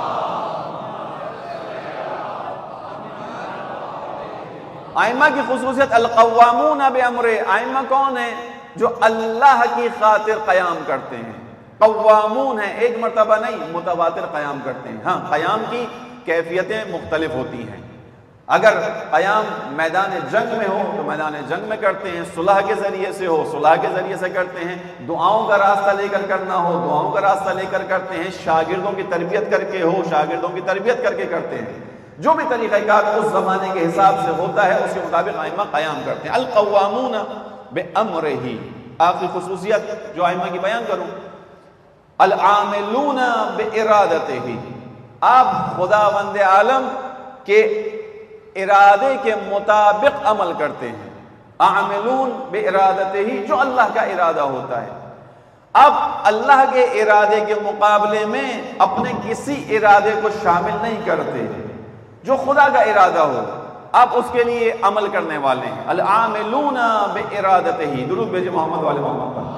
ائمہ کی خصوصیت القوامون بامر، ائمہ کون ہیں؟ جو اللہ کی خاطر قیام کرتے ہیں۔ قوامون ہیں، ایک مرتبہ نہیں، متواتر قیام کرتے ہیں۔ ہاں، قیام کی کیفیتیں مختلف ہوتی ہیں۔ اگر قیام میدان جنگ میں ہو تو میدان جنگ میں کرتے ہیں، صلح کے ذریعے سے ہو صلح کے ذریعے سے کرتے ہیں، دعاؤں کا راستہ لے کر کرنا ہو دعاؤں کا راستہ لے کر کرتے ہیں، شاگردوں کی تربیت کر کے ہو شاگردوں کی تربیت کر کے کرتے ہیں۔ جو بھی طریقہ کار اس زمانے کے حساب سے ہوتا ہے اس کے مطابق ائمہ قیام کرتے ہیں۔ القوامون بامرہ، آخری خصوصیت جو ائمہ کی بیان کروں، العاملون بارادتہ، آپ خداوند عالم کے ارادے کے مطابق عمل کرتے ہیں۔ عاملون بارادتہ، جو اللہ کا ارادہ ہوتا ہے۔ اب اللہ کے ارادے کے مقابلے میں اپنے کسی ارادے کو شامل نہیں کرتے، جو خدا کا ارادہ ہو آپ اس کے لیے عمل کرنے والے ہیں۔ العاملون بارادتہ، درود بھیجے محمد والے محمد پر۔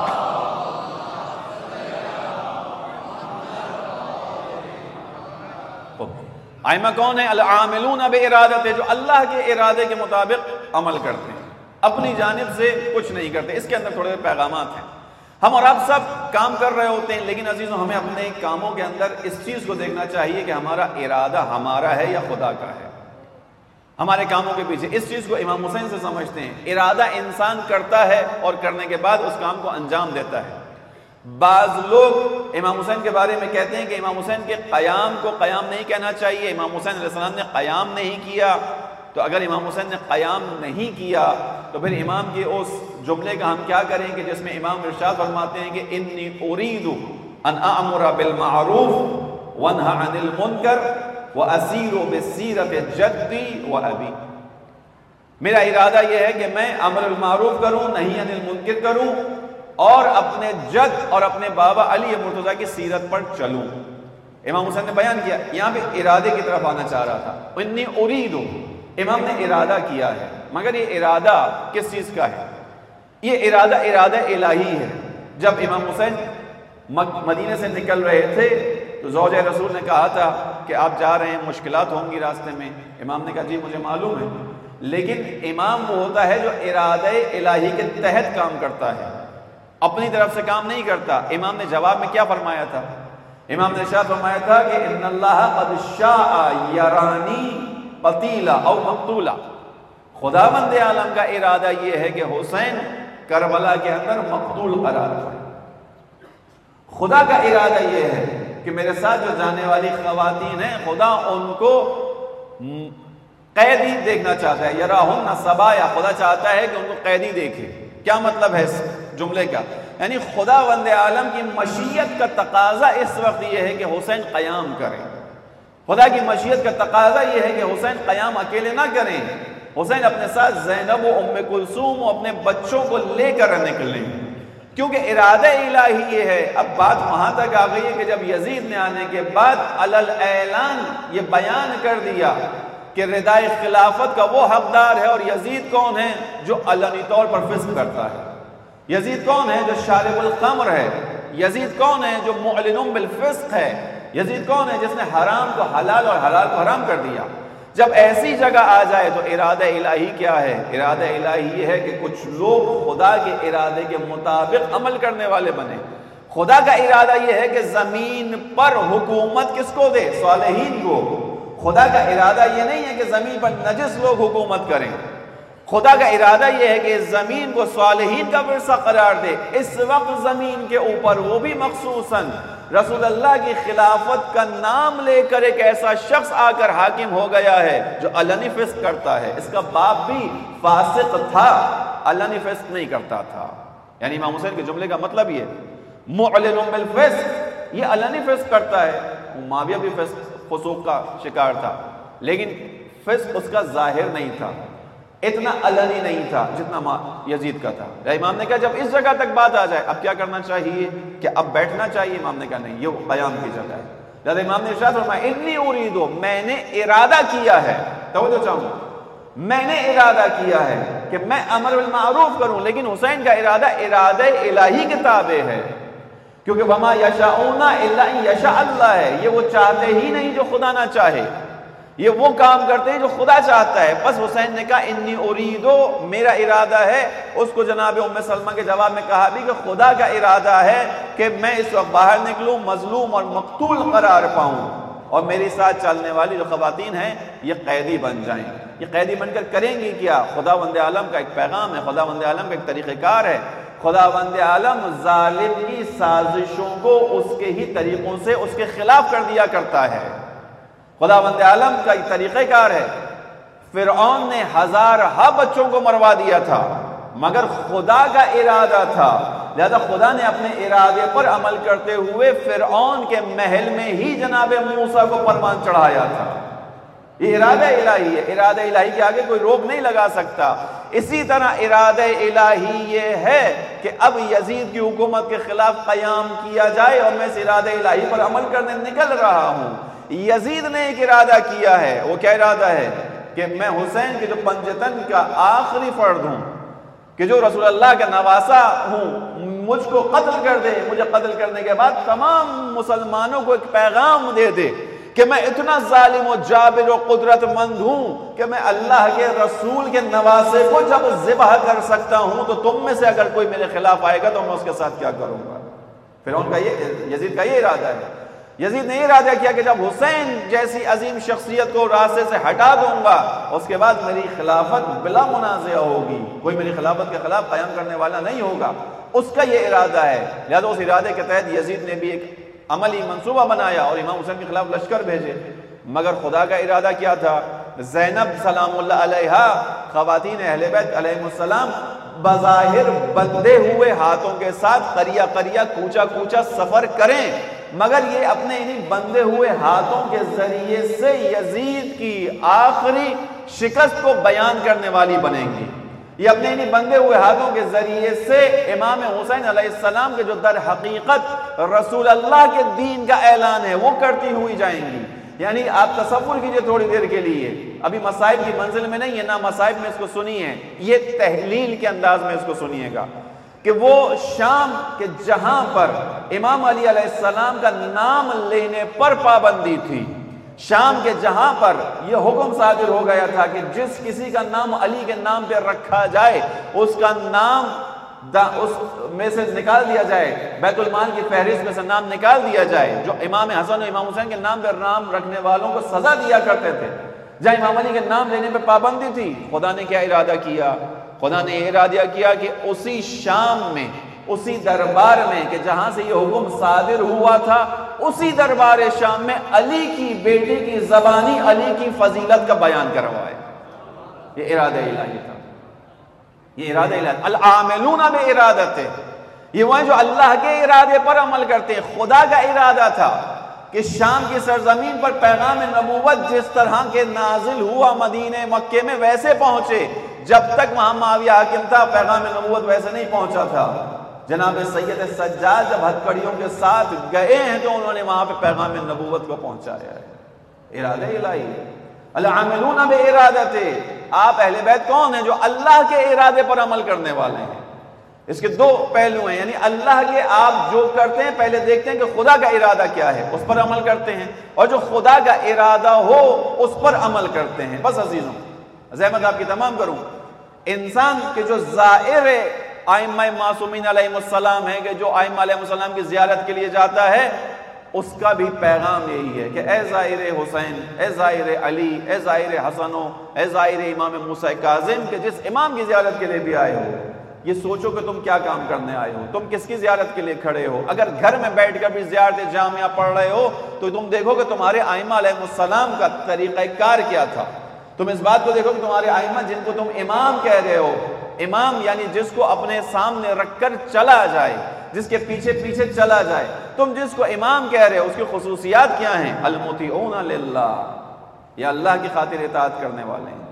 ائمہ کون ہیں؟ العاملون بارادتہ، جو اللہ کے ارادے کے مطابق عمل کرتے ہیں، اپنی جانب سے کچھ نہیں کرتے۔ اس کے اندر تھوڑے پیغامات ہیں۔ ہم اور آپ سب کام کر رہے ہوتے ہیں، لیکن عزیزوں ہمیں اپنے کاموں کے اندر اس چیز کو دیکھنا چاہیے کہ ہمارا ارادہ ہمارا ہے یا خدا کا ہے۔ ہمارے کاموں کے پیچھے اس چیز کو امام حسین سے سمجھتے ہیں۔ ارادہ انسان کرتا ہے اور کرنے کے بعد اس کام کو انجام دیتا ہے۔ بعض لوگ امام حسین کے بارے میں کہتے ہیں کہ امام حسین کے قیام کو قیام نہیں کہنا چاہیے، امام حسین علیہ السلام نے قیام نہیں کیا۔ تو اگر امام حسین نے قیام نہیں کیا تو پھر امام کے اس جملے کا ہم کیا کریں کہ جس میں امام ارشاد فرماتے ہیں کہ انی ارید ان اامر بالمعروف وانہی عن المنکر واسیر بسیرت جدی و ابی، میرا ارادہ یہ ہے کہ میں امر بالمعروف کروں، نہی عن المنکر کروں، اور اپنے جد اور اپنے بابا علی مرتضیٰ کی سیرت پر چلوں۔ امام حسین نے بیان کیا، یہاں پہ ارادے کی طرف آنا چاہ رہا تھا، انی ارید، امام نے ارادہ کیا ہے، مگر یہ ارادہ کس چیز کا ہے؟ یہ ارادہ ارادہ الہی ہے۔ جب امام حسین مدینے سے نکل رہے تھے تو زوجہ رسول نے کہا تھا کہ آپ جا رہے ہیں، مشکلات ہوں گی راستے میں۔ امام نے کہا جی مجھے معلوم ہے، لیکن امام وہ ہوتا ہے جو ارادہ الہی کے تحت کام کرتا ہے، اپنی طرف سے کام نہیں کرتا۔ امام نے جواب میں کیا فرمایا تھا؟ امام نے ارشاد فرمایا تھا کہ ان اللہ قد شاء یرانی قتیلا او مقتولا، خداوند عالم کا ارادہ یہ ہے کہ حسین کربلا کے اندر مقتول قرار پائے۔ خدا کا ارادہ یہ ہے کہ میرے ساتھ جو جانے والی خواتین ہیں، خدا ان کو قیدی دیکھنا چاہتا ہے، یراہن سبایا، خدا چاہتا ہے کہ ان کو قیدی دیکھے۔ کیا مطلب ہے اس جملے کا؟ یعنی خداوند عالم کی مشیت کا تقاضا اس وقت یہ ہے کہ حسین قیام کریں۔ خدا کی مشیت کا تقاضا یہ ہے کہ حسین قیام اکیلے نہ کریں، حسین اپنے ساتھ زینب و ام کلثوم و اپنے بچوں کو لے کر نکلیں، کیونکہ ارادہ الہی یہ ہے۔ اب بات وہاں تک آ گئی ہے کہ جب یزید نے آنے کے بعد علل اعلان یہ بیان کر دیا کہ ردائے خلافت کا وہ حقدار ہے، اور یزید کون ہے؟ جو علنی طور پر فسق کرتا ہے۔ یزید کون ہے؟ جو شارب الخمر ہے۔ یزید کون ہے؟ جو معلن بالفسق ہے۔ یزید کون ہے؟ جس نے حرام کو حلال اور حلال کو حرام کر دیا۔ جب ایسی جگہ آ جائے تو ارادہ الہی کیا ہے؟ ارادہ الہی یہ ہے کہ کچھ لوگ خدا کے ارادے کے مطابق عمل کرنے والے بنے۔ خدا کا ارادہ یہ ہے کہ زمین پر حکومت کس کو دے؟ صالحین کو۔ خدا کا ارادہ یہ نہیں ہے کہ زمین پر نجس لوگ حکومت کریں۔ خدا کا ارادہ یہ ہے کہ اس زمین کو صالحین کا ورثہ قرار دے۔ اس وقت زمین کے اوپر وہ بھی مخصوصاً رسول اللہ کی خلافت کا نام لے کر ایک ایسا شخص آ کر حاکم ہو گیا ہے جو علنی فسق کرتا ہے۔ اس کا باپ بھی فاسق تھا، علنی فسق نہیں کرتا تھا۔ یعنی امام حسین کے جملے کا مطلب یہ معلن بالفسق، یہ علنی فسق کرتا ہے۔ معاویہ بھی فسق فسوق کا شکار تھا، لیکن فسق اس کا ظاہر نہیں تھا، اتنا علنی نہیں تھا جتنا یزید کا تھا۔ امام نے کہا جب اس جگہ تک بات آ جائے اب کیا کرنا چاہیے؟ کہ اب بیٹھنا چاہیے؟ امام نے کہا نہیں، یہ قیام کی جگہ ہے۔ لہذا امام نے ارشاد فرمایا انی اریدو، میں نے ارادہ کیا ہے، توجہ چاہوں، میں نے ارادہ کیا ہے کہ میں امر بالمعروف کروں، لیکن حسین کا ارادہ ارادہ الہی کے تابع ہے، کیونکہ وما یشاؤون الا ان یشاء اللہ ہے۔ یہ وہ چاہتے ہی نہیں جو خدا نہ چاہے، یہ وہ کام کرتے ہیں جو خدا چاہتا ہے۔ بس حسین نے کہا انی اریدو، میرا ارادہ ہے۔ اس کو جناب ام سلمہ کے جواب میں کہا بھی کہ خدا کا ارادہ ہے کہ میں اس وقت باہر نکلوں، مظلوم اور مقتول قرار پاؤں، اور میری ساتھ چلنے والی جو خواتین ہیں یہ قیدی بن جائیں۔ یہ قیدی بن کر کریں گی کیا؟ خداوند عالم کا ایک پیغام ہے، خداوند عالم کا ایک طریقہ کار ہے۔ خداوند عالم ظالم کی سازشوں کو اس کے ہی طریقوں سے اس کے خلاف کر دیا کرتا ہے۔ خداوند عالم کا ایک طریقہ کار ہے۔ فرعون نے ہزارہ بچوں کو مروا دیا تھا، مگر خدا کا ارادہ تھا، لہذا خدا نے اپنے ارادے پر عمل کرتے ہوئے فرعون کے محل میں ہی جناب موسیٰ کو پروان چڑھایا تھا۔ یہ ارادہ الہی ہے، ارادہ الہی کے آگے کوئی روک نہیں لگا سکتا۔ اسی طرح ارادہ الہی یہ ہے کہ اب یزید کی حکومت کے خلاف قیام کیا جائے، اور میں اس ارادہ الہی پر عمل کرنے نکل رہا ہوں۔ یزید نے ایک ارادہ کیا ہے، وہ کیا ارادہ ہے؟ کہ میں حسین کے جو پنجتن کا آخری فرد ہوں، کہ جو رسول اللہ کا نواسا ہوں، مجھ کو قتل کر دے، مجھے قتل کرنے کے بعد تمام مسلمانوں کو ایک پیغام دے دے کہ میں اتنا ظالم و جابر و قدرت مند ہوں کہ میں اللہ کے رسول کے نواسے کو جب ذبح کر سکتا ہوں، تو تم میں سے اگر کوئی میرے خلاف آئے گا تو میں اس کے ساتھ کیا کروں گا۔ فرعون کا یہ یزید کا یہ ارادہ ہے۔ یزید نے یہ ارادہ کیا کہ جب حسین جیسی عظیم شخصیت کو راستے سے ہٹا دوں گا، اس کے بعد میری خلافت بلا منازع ہوگی، کوئی میری خلافت کے خلاف قیام کرنے والا نہیں ہوگا۔ اس کا یہ ارادہ ہے، لہذا اس ارادے کے تحت یزید نے بھی ایک عملی منصوبہ بنایا اور امام حسین کے خلاف لشکر بھیجے۔ مگر خدا کا ارادہ کیا تھا؟ زینب سلام اللہ علیہا، خواتین اہل بیت علیہ السلام بظاہر بندھے ہوئے ہاتھوں کے ساتھ قریہ قریہ کوچا کوچا سفر کریں، مگر یہ اپنے انہیں بندھے ہوئے ہاتھوں کے ذریعے سے یزید کی آخری شکست کو بیان کرنے والی بنیں گی. یہ اپنے انہیں بندے ہوئے ہاتھوں کے ذریعے سے امام حسین علیہ السلام کے جو در حقیقت رسول اللہ کے دین کا اعلان ہے وہ کرتی ہوئی جائیں گی. یعنی آپ تصور کیجئے تھوڑی دیر کے لیے، ابھی مصائب کی منزل میں نہیں ہے، نہ مصائب میں اس کو سنیے، یہ تحلیل کے انداز میں اس کو سنیے گا کہ وہ شام کے جہاں پر امام علی علیہ السلام کا نام لینے پر پابندی تھی، شام کے جہاں پر یہ حکم صادر ہو گیا تھا کہ جس کسی کا نام علی کے نام پہ رکھا جائے اس کا نام دا اس میں سے نکال دیا جائے، بیت المال کی فہرست میں سے نام نکال دیا جائے. جو امام حسن و امام حسین کے نام پہ نام رکھنے والوں کو سزا دیا کرتے تھے، جہاں امام علی کے نام لینے پہ پابندی تھی، خدا نے کیا ارادہ کیا؟ خدا نے یہ ارادہ کیا کہ اسی شام میں، اسی دربار میں کہ جہاں سے یہ حکم صادر ہوا تھا، اسی دربار شام میں علی کی بیٹی کی زبانی علی کی فضیلت کا بیان کروائے. یہ ارادہ الہی تھا، یہ ارادہ الہی. العاملون بارادتہ، یہ وہ ہیں جو اللہ کے ارادے پر عمل کرتے ہیں. خدا کا ارادہ تھا کہ شام کی سرزمین پر پیغام نبوت جس طرح کے نازل ہوا مدینہ مکہ میں ویسے پہنچے. جب تک وہاں معاویہ حاکم تھا پیغام نبوت ویسے نہیں پہنچا تھا. جناب سید سجاد جب ہتھکڑیوں کے ساتھ گئے ہیں تو انہوں نے وہاں پہ پیغام نبوت کو پہنچایا ہے. ارادہ الہی. العاملون بارادتہ، آپ اہل بیت کون ہیں؟ جو اللہ کے ارادے پر عمل کرنے والے ہیں. اس کے دو پہلو ہیں، یعنی اللہ کے آپ جو کرتے ہیں پہلے دیکھتے ہیں کہ خدا کا ارادہ کیا ہے، اس پر عمل کرتے ہیں، اور جو خدا کا ارادہ ہو اس پر عمل کرتے ہیں. بس عزیزوں، زحمت آپ کی تمام کروں، انسان کے جو زائر ائمہ معصومین علیہ السلام ہے کہ جو ائمہ علیہ السلام کی زیارت کے لیے جاتا ہے، اس کا بھی پیغام یہی ہے کہ اے زائر حسین، اے زائر علی، اے زائر حسنو، اے زائر امام موسیٰ کاظم، کہ جس امام کی زیارت کے لیے بھی آئے ہو، یہ سوچو کہ تم کیا کام کرنے آئے ہو، تم کس کی زیارت کے لیے کھڑے ہو. اگر گھر میں بیٹھ کر بھی زیارت جامعہ پڑھ رہے ہو تو تم دیکھو کہ تمہارے ائمہ علیہ السلام کا طریقہ کار کیا تھا. تم اس بات کو دیکھو کہ تمہارے ائمہ جن کو تم امام کہہ رہے ہو، امام یعنی جس کو اپنے سامنے رکھ کر چلا جائے، جس کے پیچھے پیچھے چلا جائے، تم جس کو امام کہہ رہے ہو اس کی خصوصیات کیا ہیں؟ المطیعون للہ، یہ اللہ کی خاطر اطاعت کرنے والے ہیں.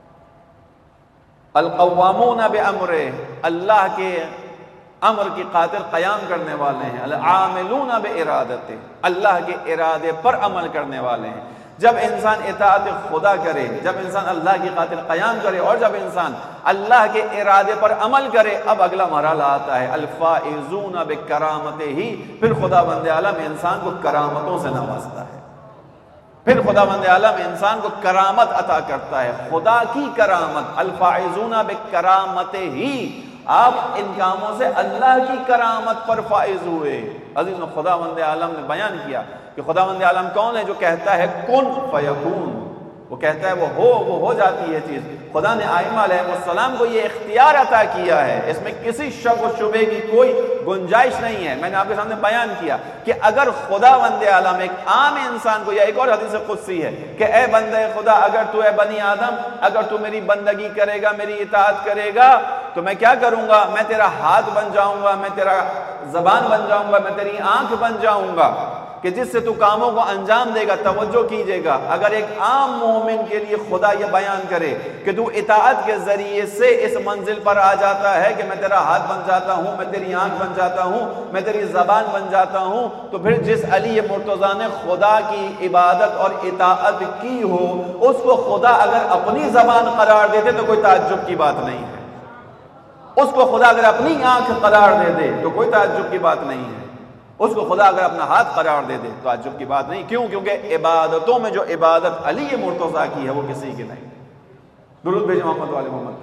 القوامون بامرہ، اللہ کے امر کی خاطر قیام کرنے والے ہیں. العاملون بارادتہ، اللہ کے ارادے پر عمل کرنے والے ہیں. جب انسان اطاعت خدا کرے، جب انسان اللہ کی خاطر قیام کرے، اور جب انسان اللہ کے ارادے پر عمل کرے، اب اگلا مرحلہ آتا ہے الفائزون بکرامتہ ہی. پھر خدا بند عالم انسان کو کرامتوں سے نوازتا ہے، پھر خدا بند عالم انسان کو کرامت عطا کرتا ہے. خدا کی کرامت، الفائزون بکرامتہ ہی، آپ ان کاموں سے اللہ کی کرامت پر فائز ہوئے. عزیزوں، خدا بند عالم نے بیان کیا کہ خدا بند عالم کون ہے؟ جو کہتا ہے کن فیکون، وہ کہتا ہے وہ ہو، وہ ہو جاتی ہے چیز. خدا نے ائمہ علیہ السلام کو یہ اختیار عطا کیا ہے، اس میں کسی شک و شبہ کی کوئی گنجائش نہیں ہے. میں نے آپ کے سامنے بیان کیا کہ اگر خدا بند عالم ایک عام انسان کو، یا ایک اور حدیث قدسی ہے کہ اے بندہ خدا، اگر تو اے بنی آدم، اگر تو میری بندگی کرے گا، میری اطاعت کرے گا تو میں کیا کروں گا؟ میں تیرا ہاتھ بن جاؤں گا، میں تیرا زبان بن جاؤں گا، میں تیری آنکھ بن جاؤں گا کہ جس سے تو کاموں کو انجام دے گا. توجہ کیجئے گا، اگر ایک عام مومن کے لیے خدا یہ بیان کرے کہ تو اطاعت کے ذریعے سے اس منزل پر آ جاتا ہے کہ میں تیرا ہاتھ بن جاتا ہوں، میں تیری آنکھ بن جاتا ہوں، میں تیری زبان بن جاتا ہوں، تو پھر جس علی مرتضیٰ نے خدا کی عبادت اور اطاعت کی ہو، اس کو خدا اگر اپنی زبان قرار دیتے تو کوئی تعجب کی بات نہیں ہے. اس کو خدا اگر اپنی آنکھ قرار دے دے تو کوئی تعجب کی بات نہیں ہے. اس کو خدا اگر اپنا ہاتھ قرار دے دے تو تعجب کی بات نہیں. کیوں؟ کیونکہ عبادتوں میں جو عبادت علی مرتضیٰ کی ہے وہ کسی کی نہیں. درود بھیجیں محمد والے محمد پر.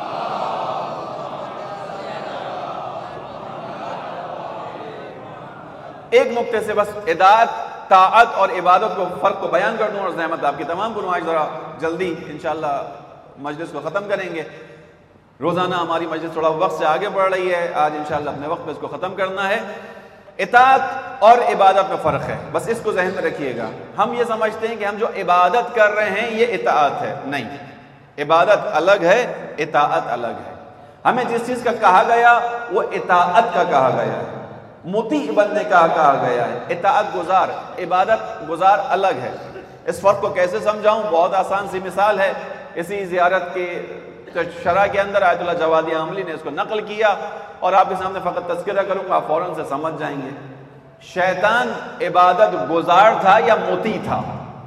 ایک نقطے سے بس اطاعت، طاعت اور عبادت کو فرق کو بیان کر دوں اور زحمت آپ کی تمام کروں. آج ذرا جلدی انشاءاللہ مجلس کو ختم کریں گے. روزانہ ہماری مجلس تھوڑا وقت سے آگے بڑھ رہی ہے، آج انشاءاللہ اپنے وقت پہ اس کو ختم کرنا ہے. اطاعت اور عبادت میں فرق ہے، بس اس کو ذہن میں رکھیے گا. ہم یہ سمجھتے ہیں کہ ہم جو عبادت کر رہے ہیں یہ اطاعت ہے. نہیں، عبادت الگ ہے، اطاعت الگ ہے. ہمیں جس چیز کا کہا گیا وہ اطاعت کا کہا گیا ہے، مطیع بننے کا کہا گیا ہے. اطاعت گزار، عبادت گزار الگ ہے. اس فرق کو کیسے سمجھاؤں؟ بہت آسان سی مثال ہے. اسی زیارت کے شرح کے اندر آیت اللہ جوادی عاملی نے اس کو نقل کیا، اور آپ کے سامنے فقط تذکرہ کروں گا، آپ فوراً سے سمجھ جائیں گے۔ شیطان عبادت گزار تھا یا مطیع تھا؟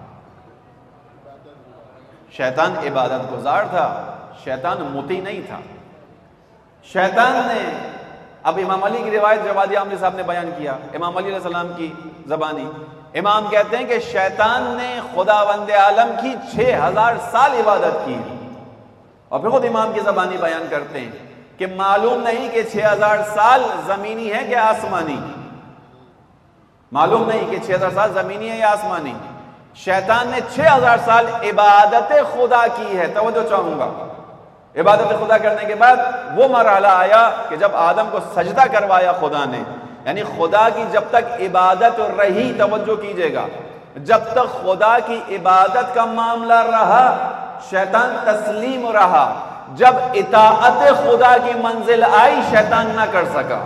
شیطان عبادت گزار تھا، شیطان مطیع نہیں تھا۔ شیطان نے، اب امام علی کی روایت جوادی عاملی صاحب نے بیان کیا، امام علی علیہ السلام کی زبانی، امام کہتے ہیں کہ شیطان نے خداوند عالم کی چھ ہزار سال عبادت کی، اور پھر خود امام کی زبانی بیان کرتے ہیں کہ معلوم نہیں کہ چھ ہزار سال زمینی ہے کہ آسمانی، معلوم نہیں کہ چھ ہزار سال زمینی ہے یا آسمانی۔ شیطان نے چھ ہزار سال عبادت خدا کی ہے۔ توجہ چاہوں گا، عبادت خدا کرنے کے بعد وہ مرحلہ آیا کہ جب آدم کو سجدہ کروایا خدا نے، یعنی خدا کی جب تک عبادت رہی، توجہ کیجئے گا، جب تک خدا کی عبادت کا معاملہ رہا شیطان تسلیم رہا، جب اطاعت خدا کی منزل آئی شیطان نہ کر سکا،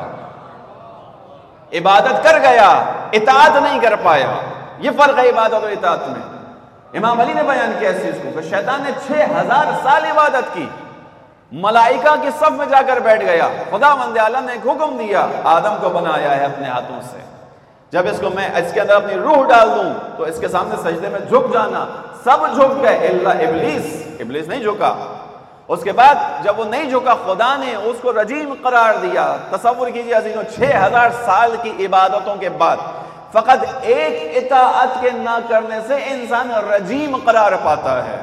عبادت کر گیا اطاعت نہیں کر پایا۔ یہ فرق ہے عبادت اور اطاعت میں۔ امام علی نے بیان کیا اس چیز کو کہ شیطان نے چھ ہزار سال عبادت کی، ملائکہ کی صف میں جا کر بیٹھ گیا، خدا مند عالم نے ایک حکم دیا، آدم کو بنایا ہے اپنے ہاتھوں سے، جب اس کو میں اس کے اندر اپنی روح ڈال دوں تو اس کے سامنے سجدے میں جھک جانا۔ سب جھک گئے الا ابلیس، ابلیس نہیں جھکا۔ اس کے بعد جب وہ نہیں جھکا خدا نے اس کو رجیم قرار دیا۔ تصور کیجئے عزیزوں، چھ ہزار سال کی عبادتوں کے بعد فقط ایک اطاعت کے نہ کرنے سے انسان رجیم قرار پاتا ہے۔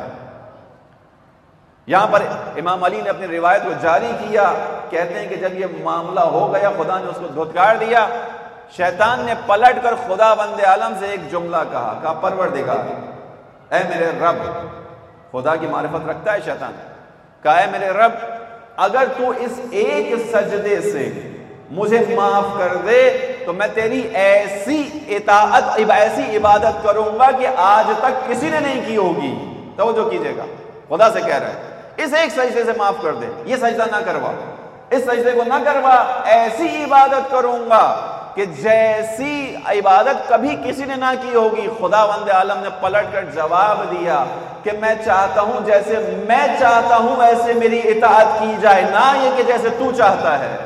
یہاں پر امام علی نے اپنی روایت کو جاری کیا، کہتے ہیں کہ جب یہ معاملہ ہو گیا خدا نے اس کو دھتکار دیا، شیطان نے پلٹ کر خدا بند عالم سے ایک جملہ کہا، کہا پروردگار، اے میرے رب، خدا کی معرفت رکھتا ہے شیطان، کہا اے میرے رب اگر تو اس ایک سجدے سے مجھے معاف کر دے تو میں تیری ایسی اطاعت ایسی عبادت کروں گا کہ آج تک کسی نے نہیں کی ہوگی۔ توجہ کیجئے گا، خدا سے کہہ رہا ہے اس ایک سجدے سے معاف کر دے، یہ سجدہ نہ کروا، اس سجدے کو نہ کروا، ایسی عبادت کروں گا کہ جیسی عبادت کبھی کسی نے نہ کی ہوگی۔ خدا بند عالم نے پلٹ کر جواب دیا کہ میں چاہتا ہوں جیسے میں چاہتا ہوں ویسے میری اطاعت کی جائے، نہ یہ کہ جیسے تو چاہتا ہے۔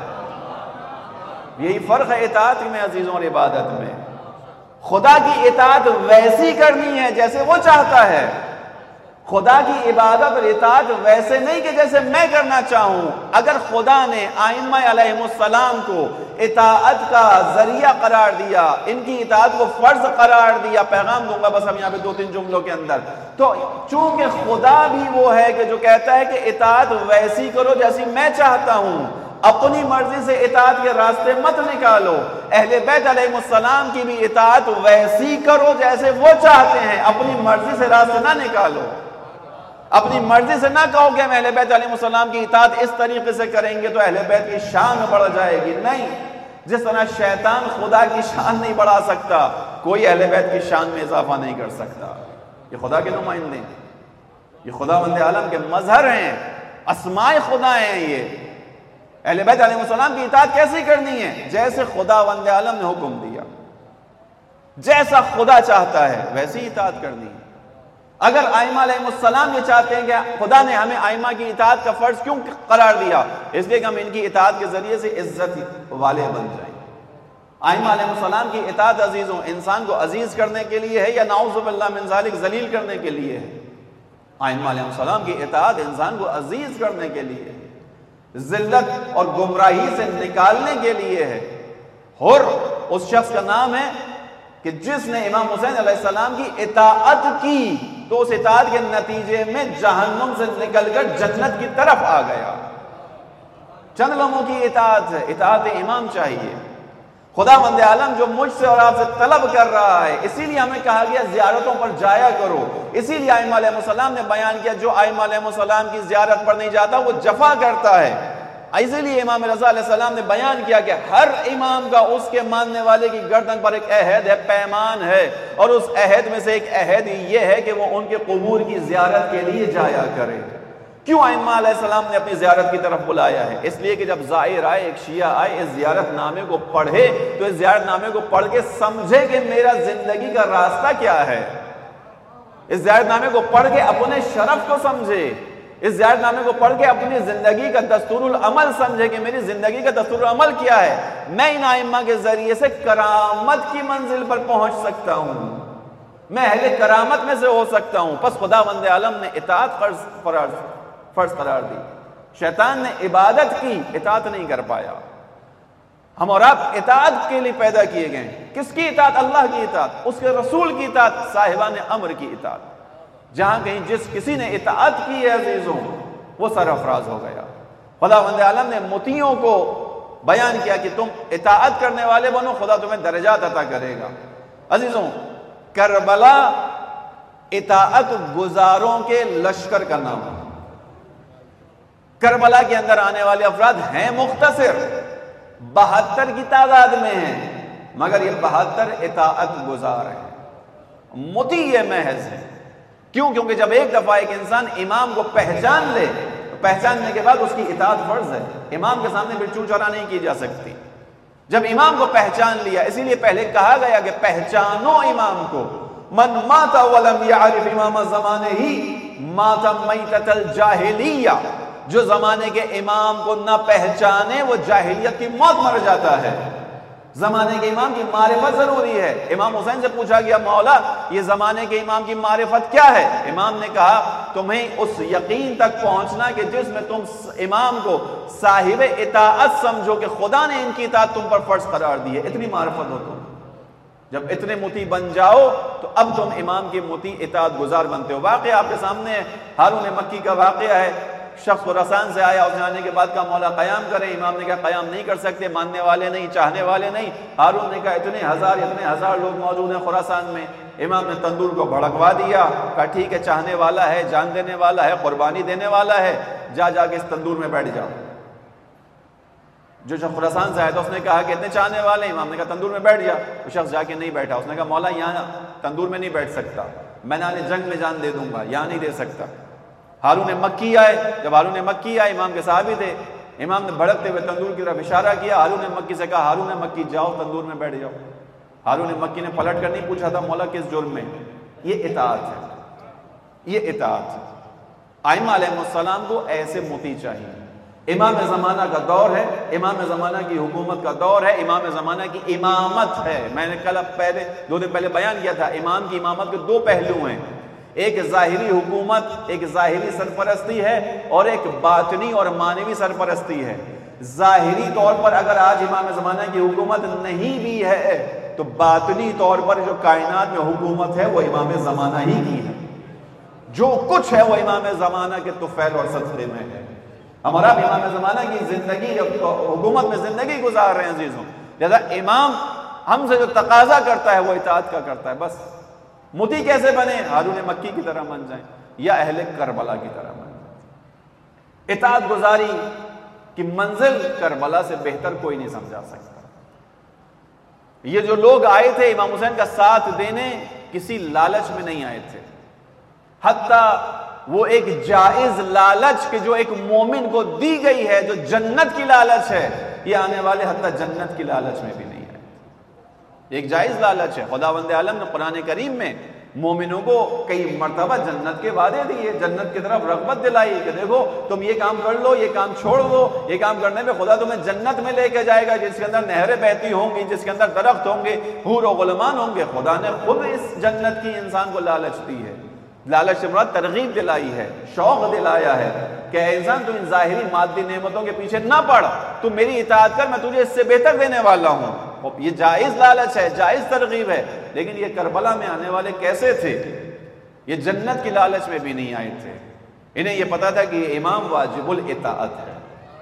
یہی فرق ہے اطاعت میں عزیزوں اور عبادت میں۔ خدا کی اطاعت ویسی کرنی ہے جیسے وہ چاہتا ہے، خدا کی عبادت اور اطاعت ویسے نہیں کہ جیسے میں کرنا چاہوں۔ اگر خدا نے ائمہ علیہم السلام کو اطاعت کا ذریعہ قرار دیا، ان کی اطاعت کو فرض قرار دیا، پیغام دوں گا بس ہم یہاں پہ دو تین جملوں کے اندر، تو چونکہ خدا بھی وہ ہے کہ جو کہتا ہے کہ اطاعت ویسی کرو جیسی میں چاہتا ہوں، اپنی مرضی سے اطاعت کے راستے مت نکالو۔ اہل بیت علیہ السلام کی بھی اطاعت ویسی کرو جیسے وہ چاہتے ہیں، اپنی مرضی سے راستے نہ نکالو۔ اپنی مرضی سے نہ کہو کہ ہم اہل بیت علیہ السلام کی اطاعت اس طریقے سے کریں گے تو اہل بیت کی شان بڑھ جائے گی، نہیں۔ جس طرح شیطان خدا کی شان نہیں بڑھا سکتا، کوئی اہل بیت کی شان میں اضافہ نہیں کر سکتا۔ یہ خدا کے نمائندے ہیں، یہ خدا بند عالم کے مظہر ہیں، اسماء خدا ہیں۔ یہ اہل بیت علیہ السلام کی اطاعت کیسی کرنی ہے؟ جیسے خدا بند عالم نے حکم دیا، جیسا خدا چاہتا ہے ویسی اطاعت کرنی ہے۔ اگر ائمہ علیہ السلام یہ چاہتے ہیں کہ خدا نے ہمیں ائمہ کی اطاعت کا فرض کیوں قرار دیا؟ اس لیے کہ ہم ان کی اطاعت کے ذریعے سے عزت والے بن جائیں۔ ائمہ علیہ السلام کی اطاعت عزیزوں انسان کو عزیز کرنے کے لیے ہے یا نعوذ باللہ من ذالک ذلیل کرنے کے لیے ہے؟ ائمہ علیہ السلام کی اطاعت انسان کو عزیز کرنے کے لیے ہے، ذلت اور گمراہی سے نکالنے کے لیے ہے۔ حر اس شخص کا نام ہے کہ جس نے امام حسین علیہ السلام کی اطاعت کی تو اس اطاعت کے نتیجے میں جہنم سے نکل کر جنت کی طرف آ گیا۔ چند لوگوں کی اطاعت ہے، اطاعت امام چاہیے۔ خدا بند عالم جو مجھ سے اور آپ سے طلب کر رہا ہے، اسی لیے ہمیں کہا گیا زیارتوں پر جایا کرو۔ اسی لیے ائمہ علیہ السلام نے بیان کیا جو ائمہ علیہ السلام کی زیارت پر نہیں جاتا وہ جفا کرتا ہے۔ اسی لیے امام رضا علیہ السلام نے بیان کیا کہ ہر امام کا اس کے ماننے والے کی گردن پر ایک عہد ہے، پیمان ہے، اور اس عہد میں سے ایک عہد یہ ہے کہ وہ ان کے قبور کی زیارت کے لیے جایا کرے۔ کیوں ائمہ علیہ السلام نے اپنی زیارت کی طرف بلایا ہے؟ اس لیے کہ جب زائر آئے، ایک شیعہ آئے، اس زیارت نامے کو پڑھے تو اس زیارت نامے کو پڑھ کے سمجھے کہ میرا زندگی کا راستہ کیا ہے۔ اس زیارت نامے کو پڑھ کے اپنے شرف کو سمجھے، اس زیارت نامے کو پڑھ کے اپنی زندگی کا دستور العمل سمجھے کہ میری زندگی کا دستور العمل کیا ہے، میں ان ائمہ کے ذریعے سے کرامت کی منزل پر پہنچ سکتا ہوں، میں اہل کرامت میں سے ہو سکتا ہوں۔ پس خداوند عالم نے اطاعت فرض فرض قرار دی، شیطان نے عبادت کی، اطاعت نہیں کر پایا۔ ہم اور آپ اطاعت کے لیے پیدا کیے گئے ہیں۔ کس کی اطاعت؟ اللہ کی اطاعت، اس کے رسول کی اطاعت، صاحبان امر کی اطاعت۔ جہاں کہیں جس کسی نے اطاعت کی ہے عزیزوں، وہ سرفراز ہو گیا۔ خداوند عالم نے مطیعوں کو بیان کیا کہ تم اطاعت کرنے والے بنو، خدا تمہیں درجات عطا کرے گا۔ عزیزوں، کربلا اطاعت گزاروں کے لشکر کا نام ہے۔ کربلا کے اندر آنے والے افراد ہیں مختصر، بہتر کی تعداد میں ہیں، مگر یہ بہتر اطاعت گزار ہیں، مطیع محض ہیں۔ کیوں؟ کیونکہ جب ایک دفعہ ایک انسان امام کو پہچان لے تو پہچاننے کے بعد اس کی اطاعت فرض ہے۔ امام کے سامنے بھی چو چرا نہیں کی جا سکتی۔ جب امام کو پہچان لیا، اسی لیے پہلے کہا گیا کہ پہچانو امام کو، من مات ولم یعرف امام الزمانے ہی مات میتۃ الجاہلیہ، جو زمانے کے امام کو نہ پہچانے وہ جاہلیت کی موت مر جاتا ہے۔ زمانے کے امام کی معرفت ضروری ہے۔ امام حسین سے پوچھا گیا، مولا یہ زمانے کے امام کی معرفت کیا ہے؟ امام نے کہا، تمہیں اس یقین تک پہنچنا کہ جس میں تم امام کو صاحب اطاعت سمجھو کہ خدا نے ان کی اطاعت تم پر فرض قرار دی ہے، اتنی معرفت ہو تم۔ جب اتنے مطیع بن جاؤ تو اب تم امام کی مطیع اطاعت گزار بنتے ہو۔ واقعہ آپ کے سامنے ہے، ہارون مکی کا واقعہ ہے۔ شخص خراسان سے آیا، اس نے آنے کے بعد کہا مولا قیام کرے، امام نے کہا قیام نہیں کر سکتے، ماننے والے نہیں، چاہنے والے نہیں۔ ہارون نے کہا اتنے ہزار اتنے ہزار لوگ موجود ہیں خراسان میں۔ امام نے تندور کو بھڑکوا دیا، کہا ٹھیک ہے، چاہنے والا ہے، جان دینے والا ہے، قربانی دینے والا ہے، جا جا کے اس تندور میں بیٹھ جاؤ۔ جو شخص خراسان سے آیا تھا اس نے کہا کہ اتنے چاہنے والے، امام نے کہا تندور میں بیٹھ جا۔ وہ شخص جا کے نہیں بیٹھا، اس نے کہا مولا یہاں تندور میں نہیں بیٹھ سکتا، میں نے جنگ میں جان دے دوں گا، یہاں نہیں دے سکتا۔ ہارون مکی آئے، جب ہارون مکی آئے امام کے صحابی تھے، امام نے بھڑکتے ہوئے تندور کی طرف اشارہ کیا، ہارون مکی سے کہا ہارون مکی جاؤ تندور میں بیٹھ جاؤ۔ ہارون مکی نے پلٹ کر نہیں پوچھا تھا مولا کس جرم میں؟ یہ اطاعت ہے، یہ اطاعت ہے۔ ائمہ علیہ السلام کو ایسے مطیع چاہیے۔ امام زمانہ کا دور ہے، امام زمانہ کی حکومت کا دور ہے، امام زمانہ کی امامت ہے۔ میں نے کل پہلے دو دن پہلے بیان کیا تھا، امام کی امامت کے دو پہلو ہیں، ایک ظاہری حکومت، ایک ظاہری سرپرستی ہے، اور ایک باطنی اور معنوی سرپرستی ہے۔ ظاہری طور پر اگر آج امام زمانہ کی حکومت نہیں بھی ہے تو باطنی طور پر جو کائنات میں حکومت ہے وہ امام زمانہ ہی کی ہے، جو کچھ ہے وہ امام زمانہ کے طفیل اور صدقے میں ہے۔ ہمارا امام زمانہ کی زندگی حکومت میں زندگی گزار رہے ہیں عزیزوں، لہذا امام ہم سے جو تقاضا کرتا ہے وہ اطاعت کا کرتا ہے۔ بس مطیع کیسے بنے؟ ہارون مکی کی طرح بن جائیں یا اہل کربلا کی طرح بن جائیں۔ اطاعت گزاری کی منزل کربلا سے بہتر کوئی نہیں سمجھا سکتا۔ یہ جو لوگ آئے تھے امام حسین کا ساتھ دینے، کسی لالچ میں نہیں آئے تھے، حتیٰ وہ ایک جائز لالچ کہ جو ایک مومن کو دی گئی ہے، جو جنت کی لالچ ہے، یہ آنے والے حتیٰ جنت کی لالچ میں بھی نہیں آئے تھے۔ ایک جائز لالچ ہے۔ خداوند عالم نے قرآن کریم میں مومنوں کو کئی مرتبہ جنت کے وعدے دیے، جنت کی طرف رغبت دلائی کہ دیکھو تم یہ کام کر لو، یہ کام چھوڑ دو، یہ کام کرنے میں خدا تمہیں جنت میں لے کے جائے گا جس کے اندر نہریں بہتی ہوں گی، جس کے اندر درخت ہوں گے، حور و غلمان ہوں گے۔ خدا نے خود اس جنت کی انسان کو لالچ دی ہے۔ لالچ سے مراد ترغیب دلائی ہے، شوق دلایا ہے کہ اے انسان تو ان ظاہری مادی نعمتوں کے پیچھے نہ پڑ، تو میری اطاعت کر، میں تجھے اس سے بہتر دینے والا ہوں۔ یہ جائز لالچ ہے، جائز ترغیب ہے، لیکن یہ کربلا میں آنے والے کیسے تھے؟ یہ جنت کی لالچ میں بھی نہیں آئے تھے۔ انہیں یہ پتا تھا کہ یہ امام واجب الاطاعت ہے،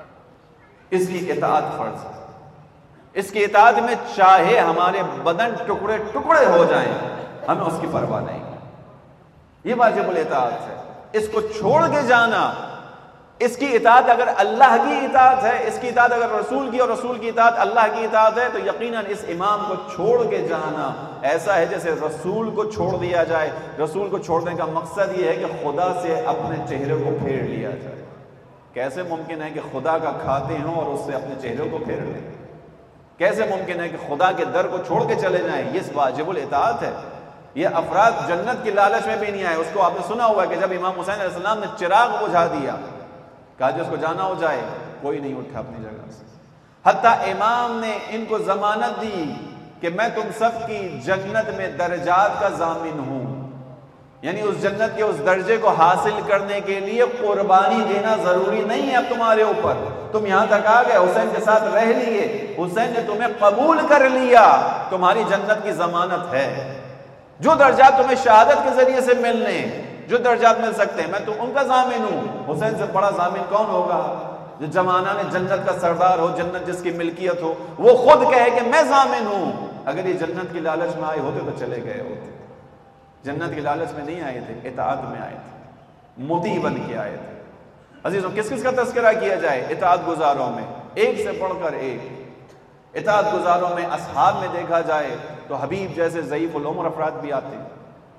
اس کی اطاعت فرض ہے، اس کی اطاعت میں چاہے ہمارے بدن ٹکڑے ٹکڑے ہو جائیں ہمیں اس کی پرواہ نہیں۔ یہ واجب الاطاعت ہے، اس کو چھوڑ کے جانا، اس کی اطاعت اگر اللہ کی اطاعت ہے، اس کی اطاعت اگر رسول کی اور رسول کی اطاعت اللہ کی اطاعت ہے، تو یقیناً اس امام کو چھوڑ کے جانا ایسا ہے جیسے رسول کو چھوڑ دیا جائے۔ رسول کو چھوڑنے کا مقصد یہ ہے کہ خدا سے اپنے چہرے کو پھیر لیا جائے۔ کیسے ممکن ہے کہ خدا کا کھاتے ہوں اور اس سے اپنے چہرے کو پھیر لیں؟ کیسے ممکن ہے کہ خدا کے در کو چھوڑ کے چلے جائیں؟ یہ واجب الاطاعت ہے۔ یہ افراد جنت کی لالچ میں بھی نہیں آئے. اس کو آپ نے سنا ہوا کہ جب امام حسین علیہ السلام نے چراغ بجھا دیا، کہا جس کو جانا ہو جائے، کوئی نہیں اٹھا اپنی جگہ سے. حتیٰ امام نے ان کو ضمانت دی کہ میں تم سب کی جنت میں درجات کا ضامن ہوں، یعنی اس جنت کے اس درجے کو حاصل کرنے کے لیے قربانی دینا ضروری نہیں ہے اب تمہارے اوپر. تم یہاں تک آ گئے، حسین کے ساتھ رہ لیے، حسین نے تمہیں قبول کر لیا، تمہاری جنت کی ضمانت ہے. جو درجات تمہیں شہادت کے ذریعے سے ملنے، جو درجات مل سکتے ہیں، میں تو ان کا ضامن ہوں. حسین سے بڑا ضامن کون ہوگا؟ جو زمانہ نے جنت کا سردار ہو، جنت جس کی ملکیت ہو، وہ خود کہے کہ میں ضامن ہوں. اگر یہ جنت کی لالچ میں آئے ہوتے تو چلے گئے ہوتے. جنت کی لالچ میں نہیں آئے تھے، اطاعت میں آئے تھے، مطیع بن کے آئے تھے. عزیزوں، کس کس کا تذکرہ کیا جائے اطاعت گزاروں میں؟ ایک سے بڑھ کر ایک. اطاعت گزاروں میں اصحاب میں دیکھا جائے تو حبیب جیسے ضعیف العمر افراد بھی آتے ہیں.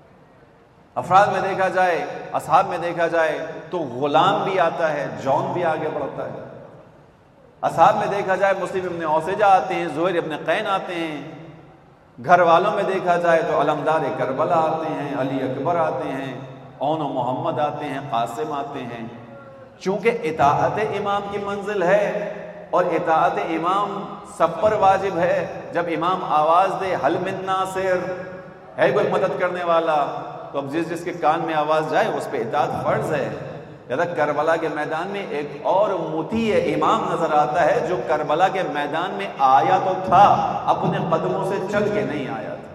افراد میں دیکھا جائے، اصحاب میں دیکھا جائے تو غلام بھی آتا ہے، جون بھی آگے بڑھتا ہے. اصحاب میں دیکھا جائے مسلم ابن اوسجہ آتے ہیں، زہیر ابن قین آتے ہیں. گھر والوں میں دیکھا جائے تو علمدار کربلا آتے ہیں، علی اکبر آتے ہیں، اون و محمد آتے ہیں، قاسم آتے ہیں. چونکہ اطاعت امام کی منزل ہے اور اطاعت امام سب پر واجب ہے. جب امام آواز دے حل من ناصر، ہے کوئی مدد کرنے والا، تو اب جس جس کے کان میں آواز جائے اس پہ اطاعت فرض ہے. لہذا کربلا کے میدان میں ایک اور مطیع امام نظر آتا ہے جو کربلا کے میدان میں آیا تو تھا، اپنے قدموں سے چل کے نہیں آیا تھا،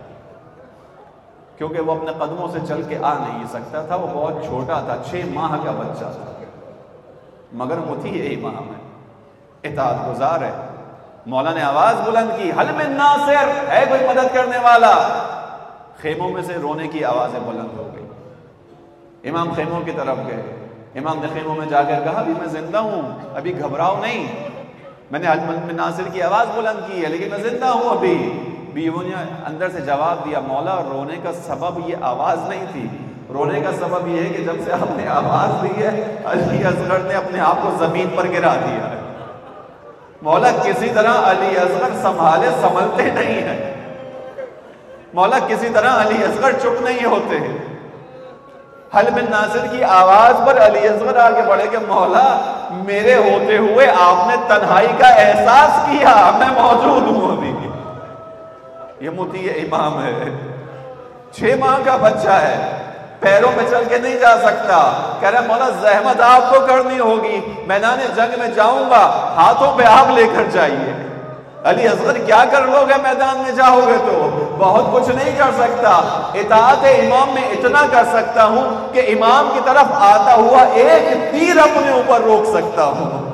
کیونکہ وہ اپنے قدموں سے چل کے آ نہیں سکتا تھا. وہ بہت چھوٹا تھا، چھ ماہ کا بچہ تھا، مگر مطیع امام ہے، اطاعت گزار ہے. مولا نے آواز بلند کی، حل من ناصر، ہے کوئی مدد کرنے والا. خیموں میں سے رونے کی آوازیں بلند ہو گئی. امام خیموں کی طرف گئے. امام نے خیموں میں جا کر کہا بھی میں زندہ ہوں، ابھی گھبراؤ نہیں. میں نے حل من ناصر کی آواز بلند کی ہے لیکن میں زندہ ہوں ابھی. بیویوں نے اندر سے جواب دیا، مولا رونے کا سبب یہ آواز نہیں تھی، رونے کا سبب یہ ہے کہ جب سے آپ نے آواز دی ہے علی اصغر نے اپنے آپ کو زمین پر گرا دیا ہے. مولا کسی طرح علی اصغر سنبھالے سنبھلتے نہیں ہیں. مولا کسی طرح علی اصغر چپ نہیں ہوتے ہیں. حل من ناصر کی آواز پر علی اصغر آگے بڑھے کہ مولا میرے ہوتے ہوئے آپ نے تنہائی کا احساس کیا، میں موجود ہوں ابھی. یہ مطیع امام ہے، چھ ماہ کا بچہ ہے، پیروں میں چل کے نہیں جا سکتا. کہہ رہا مولا زحمت آپ کو کرنی ہوگی، میدان جنگ میں جاؤں گا، ہاتھوں پہ آپ لے کر جائیے. علی اصغر کیا کر لو گے میدان میں جاؤ گے تو؟ بہت کچھ نہیں کر سکتا. اطاعت امام میں اتنا کر سکتا ہوں کہ امام کی طرف آتا ہوا ایک تیر اپنے اوپر روک سکتا ہوں،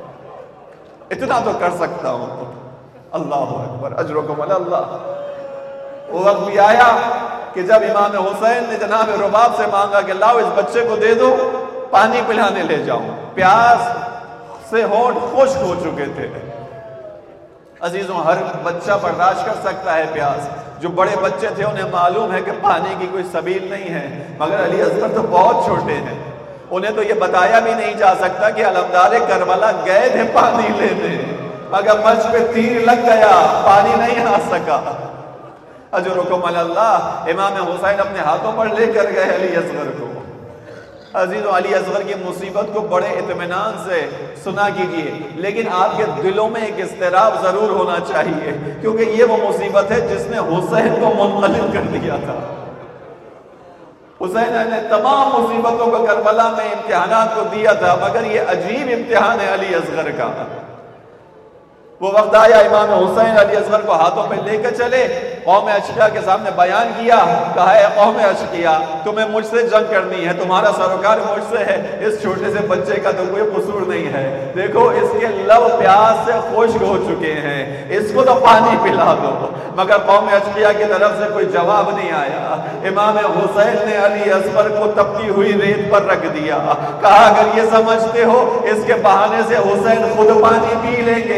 اتنا تو کر سکتا ہوں. اللہ اکبر، اجرکم علی اللہ. وہ وقت بھی آیا کہ جب امام حسین نے جناب رباب سے مانگا کہ لاؤ اس بچے کو دے دو، پانی پلانے لے جاؤں. پیاس سے ہونٹ خشک ہو چکے تھے. عزیزوں، ہر بچہ برداشت کر سکتا ہے پیاس. جو بڑے بچے تھے انہیں معلوم ہے کہ پانی کی کوئی سبیل نہیں ہے، مگر علی اصغر تو بہت چھوٹے ہیں، انہیں تو یہ بتایا بھی نہیں جا سکتا کہ علمدار کربلا گئے تھے پانی لینے، مگر مچھ پہ تیر لگ گیا، پانی نہیں آ سکا. اجرکم علی اللہ. امام حسین اپنے ہاتھوں پر لے کر گئے علی اصغر کو. عزیزوں، علی اصغر کی مصیبت کو بڑے اطمینان سے سنا کیجئے، لیکن آپ کے دلوں میں ایک اضطراب ضرور ہونا چاہیے، کیونکہ یہ وہ مصیبت ہے جس نے حسین کو منقلب کر دیا تھا. حسین نے تمام مصیبتوں کو کربلا میں امتحانات کو دیا تھا، مگر یہ عجیب امتحان ہے علی اصغر کا. وہ وقت آیا امام حسین علی اصغر کو ہاتھوں پہ لے کر چلے، قوم اشقیاء کے سامنے بیان کیا، کہا ہے قوم اشقیاء تمہیں مجھ سے جنگ کرنی ہے، تمہارا سروکار مجھ سے ہے، اس چھوٹے سے بچے کا تو کوئی قصور نہیں ہے، دیکھو اس کے لب پیاس سے خشک ہو چکے ہیں، اس کو تو پانی پلا دو. مگر قوم اشقیاء کی طرف سے کوئی جواب نہیں آیا. امام حسین نے علی اصغر کو تپتی ہوئی ریت پر رکھ دیا، کہا اگر یہ سمجھتے ہو اس کے بہانے سے حسین خود پانی پی لیں گے،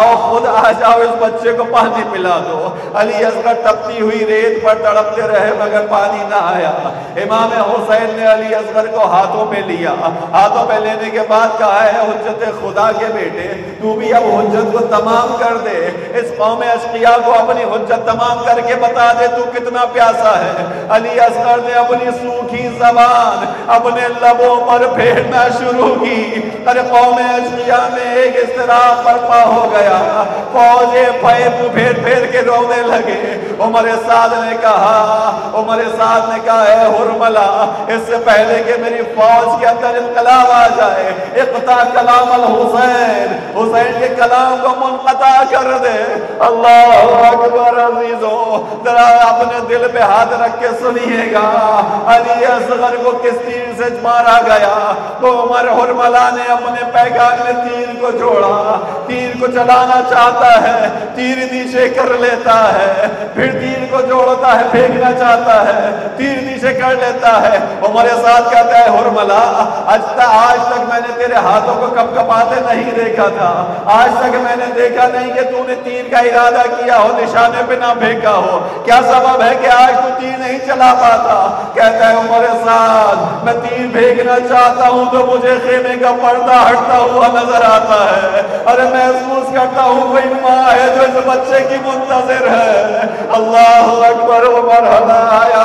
آؤ خود آ جاؤ اس بچے کو پانی پلا دو۔ علی اصغر تپتی ہوئی ریت پر تڑپتے رہے مگر پانی نہ آیا۔ امام حسین نے علی اصغر کو ہاتھوں پہ لیا، ہاتھوں پہ لینے کے بعد کہا ہے حجت خدا کے بیٹے تو بھی اب حجت کو تمام کر دے، اس قوم اشقیاء کو اپنی حجت تمام کر کے بتا دے تو کتنا پیاسا ہے۔ علی اصغر نے اپنی سوکھی زبان اپنے لبوں پر پھیرنا شروع کی، ارے قوم اشقیاء میں ایک اضطراب برپا ہو گیا، فوجیں پھیر پھیر پھیر کے رونے لگے۔ عمر سعد نے کہا عمر سعد نے کہا اے حرملہ، اس سے پہلے کہ میری فوج کے اندر انقلاب آ جائے، اقطع کلام الحسین، حسین کے کلام کو منقطع کر دے۔ اللہ اکبر عزیزو، ذرا اپنے دل پہ ہاتھ رکھ کے سنیے گا، علی اصغر کو کس تیر سے مارا گیا؟ تو عمر حرملہ نے اپنے پیگان میں تیر کو جوڑا، تیر کو چلانا چاہتا ہے، تیر نیچے کر لیتا ہے، پھر تیر کو جوڑتا ہے، پھینکنا چاہتا ہے، تیر نیچے کر لیتا ہے۔ عمر سعد کہتا ہے حرملہ آج تک میں نے تیرے ہاتھوں کو کپ کپاتے نہیں دیکھا تھا، آج تک میں نے دیکھا نہیں کہ تو نے تیر کا ارادہ کیا ہو، نشانے پہ نہ پھینکا ہو، کیا سبب ہے کہ آج تو تیر نہیں چلا پاتا؟ کہتا ہے عمر سعد میں تیر پھینکنا چاہتا ہوں تو مجھے خیمے کا پردہ ہٹتا ہوا نظر آتا ہے، ارے محسوس کرتا ہوں کوئی ماں ہے جو اس بچے کی منتظر ہے۔ اللہ اکبر، عمر آیا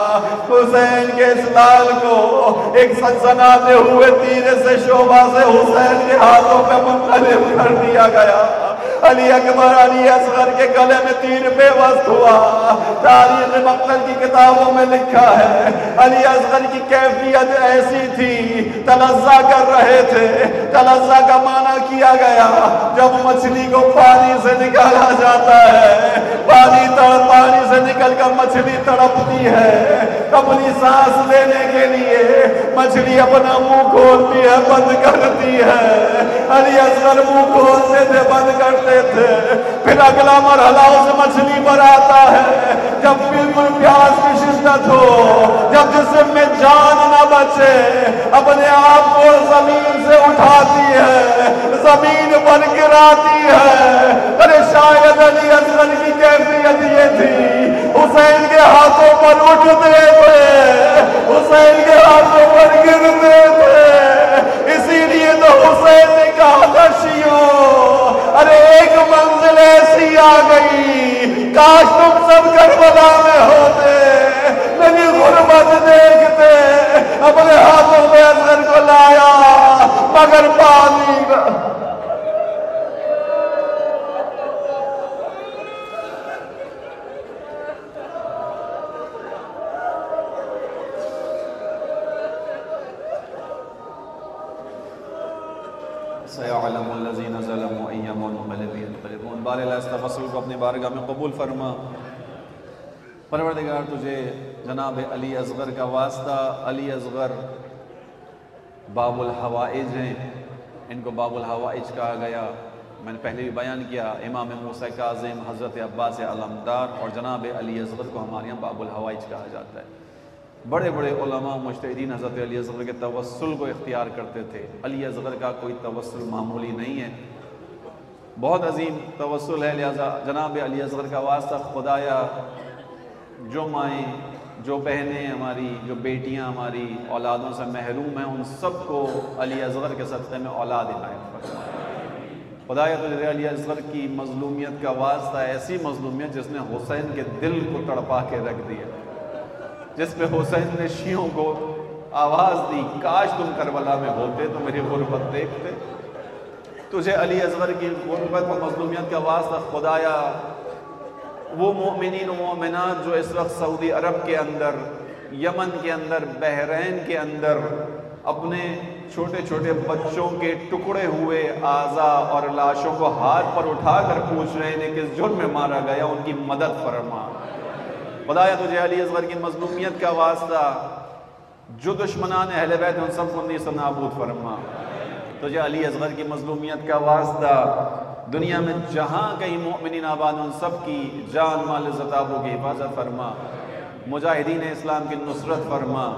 حسین کے اسلال کو ایک سنسناتے ہوئے تیر سے شعبہ سے حسین کے ہاتھوں پہ منقلب کر دیا گیا۔ علی اکبر علی اصغر کے گلے میں تیر بے وست ہوا۔ تاریخ مقتل کی کتابوں میں لکھا ہے علی اصغر کی کیفیت ایسی تھی، تلذہ کر رہے تھے۔ تلذہ کا معنی کیا گیا جب مچھلی کو پانی سے نکالا جاتا ہے، پانی تڑ پانی سے نکل کر مچھلی تڑپتی ہے، اپنی سانس لینے کے لیے مچھلی اپنا منہ کھولتی ہے، بند کرتی ہے۔ علی اصغر منہ کھولتے تھے، بند کرتے تھے، پھر اگلا مرحلہ اس مچھلی پر آتا ہے جب بالکل پیاس کی شدت ہو، جب جسم میں جان نہ بچے، اپنے آپ کو زمین سے اٹھاتی ہے، زمین پر گراتی ہے۔ ارے شاید علی اصغر کی کیفیت یہ تھی، حسین کے ہاتھوں پر اٹھتے تھے، حسین کے ہاتھوں پر گرتے تھے۔ اسی لیے تو حسین نے کہا تھا شیعوں، ارے ایک منزل ایسی آ گئی، کاش تم سب کربلا میں ہوتے، میری غربت دیکھتے۔ اپنے ہاتھوں میں اصغر کو لایا مگر پانی سَيَعْلَمُ الَّذِينَ ظَلَمُوا أَيَّ مُنقَلِبٍ يَنقَلِبُونَ۔ بارِ اس تفصل کو اپنی بارگاہ میں قبول فرما۔ پروردگار تجھے جناب علی اصغر کا واسطہ، علی اصغر باب الحوائج ہیں، ان کو باب الحوائج کہا گیا۔ میں نے پہلے بھی بیان کیا، امام موسیٰ کاظم، حضرت عباس علمدار اور جناب علی اصغر کو ہمارے یہاں باب الحوائج کہا جاتا ہے۔ بڑے بڑے علماء مجتہدین حضرت علی اصغر کے توسل کو اختیار کرتے تھے۔ علی اصغر کا کوئی توسل معمولی نہیں ہے، بہت عظیم توسل ہے، لہذا جناب علی اصغر کا واسطہ خدایا جو مائیں، جو بہنیں ہماری، جو بیٹیاں ہماری اولادوں سے محروم ہیں، ان سب کو علی اصغر کے صدقے میں اولاد عنایت فرما۔ خدایا تجھے علی اصغر کی مظلومیت کا واسطہ، ایسی مظلومیت جس نے حسین کے دل کو تڑپا کے رکھ دیا، جس پہ حسین نے شیعوں کو آواز دی کاش تم کربلا میں ہوتے تو میری غربت دیکھتے۔ تجھے علی اصغر کی غربت و مظلومیت کا واسطہ خدایا وہ مومنین و مومنات جو اس وقت سعودی عرب کے اندر، یمن کے اندر، بحرین کے اندر اپنے چھوٹے چھوٹے بچوں کے ٹکڑے ہوئے اعضاء اور لاشوں کو ہاتھ پر اٹھا کر پوچھ رہے ہیں کس جرم میں مارا گیا، ان کی مدد فرما۔ خدایا تجھے علی اصغر کی مظلومیت کا واسطہ جو دشمنان اہل بیت ان سب کو نیست و نابود فرما۔ تجھے علی اصغر کی مظلومیت کا واسطہ دنیا میں جہاں کہیں مومنین آباد ان سب کی جان مال عزت آبرو کی حفاظت فرما، مجاہدین اسلام کی نصرت فرما،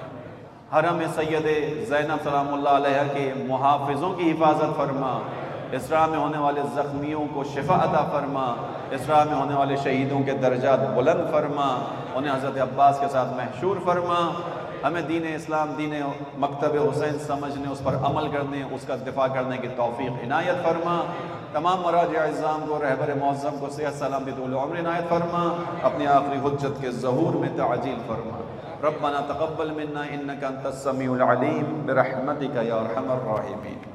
حرم سید زینب سلام اللہ علیہ کے محافظوں کی حفاظت فرما، اس راہ میں ہونے والے زخمیوں کو شفا عطا فرما، اس راہ میں ہونے والے شہیدوں کے درجات بلند فرما، انہیں حضرت عباس کے ساتھ محشور فرما، ہمیں دین اسلام، دین مکتب حسین سمجھنے، اس پر عمل کرنے، اس کا دفاع کرنے کی توفیق عنایت فرما، تمام مراجع اعظام کو، رہبر معظم کو صحت سلامتی طول عمر عنایت فرما، اپنی آخری حجت کے ظہور میں تعجیل فرما۔ ربنا تقبل منا انك انت السميع العليم برحمتك يا ارحم الراحمين۔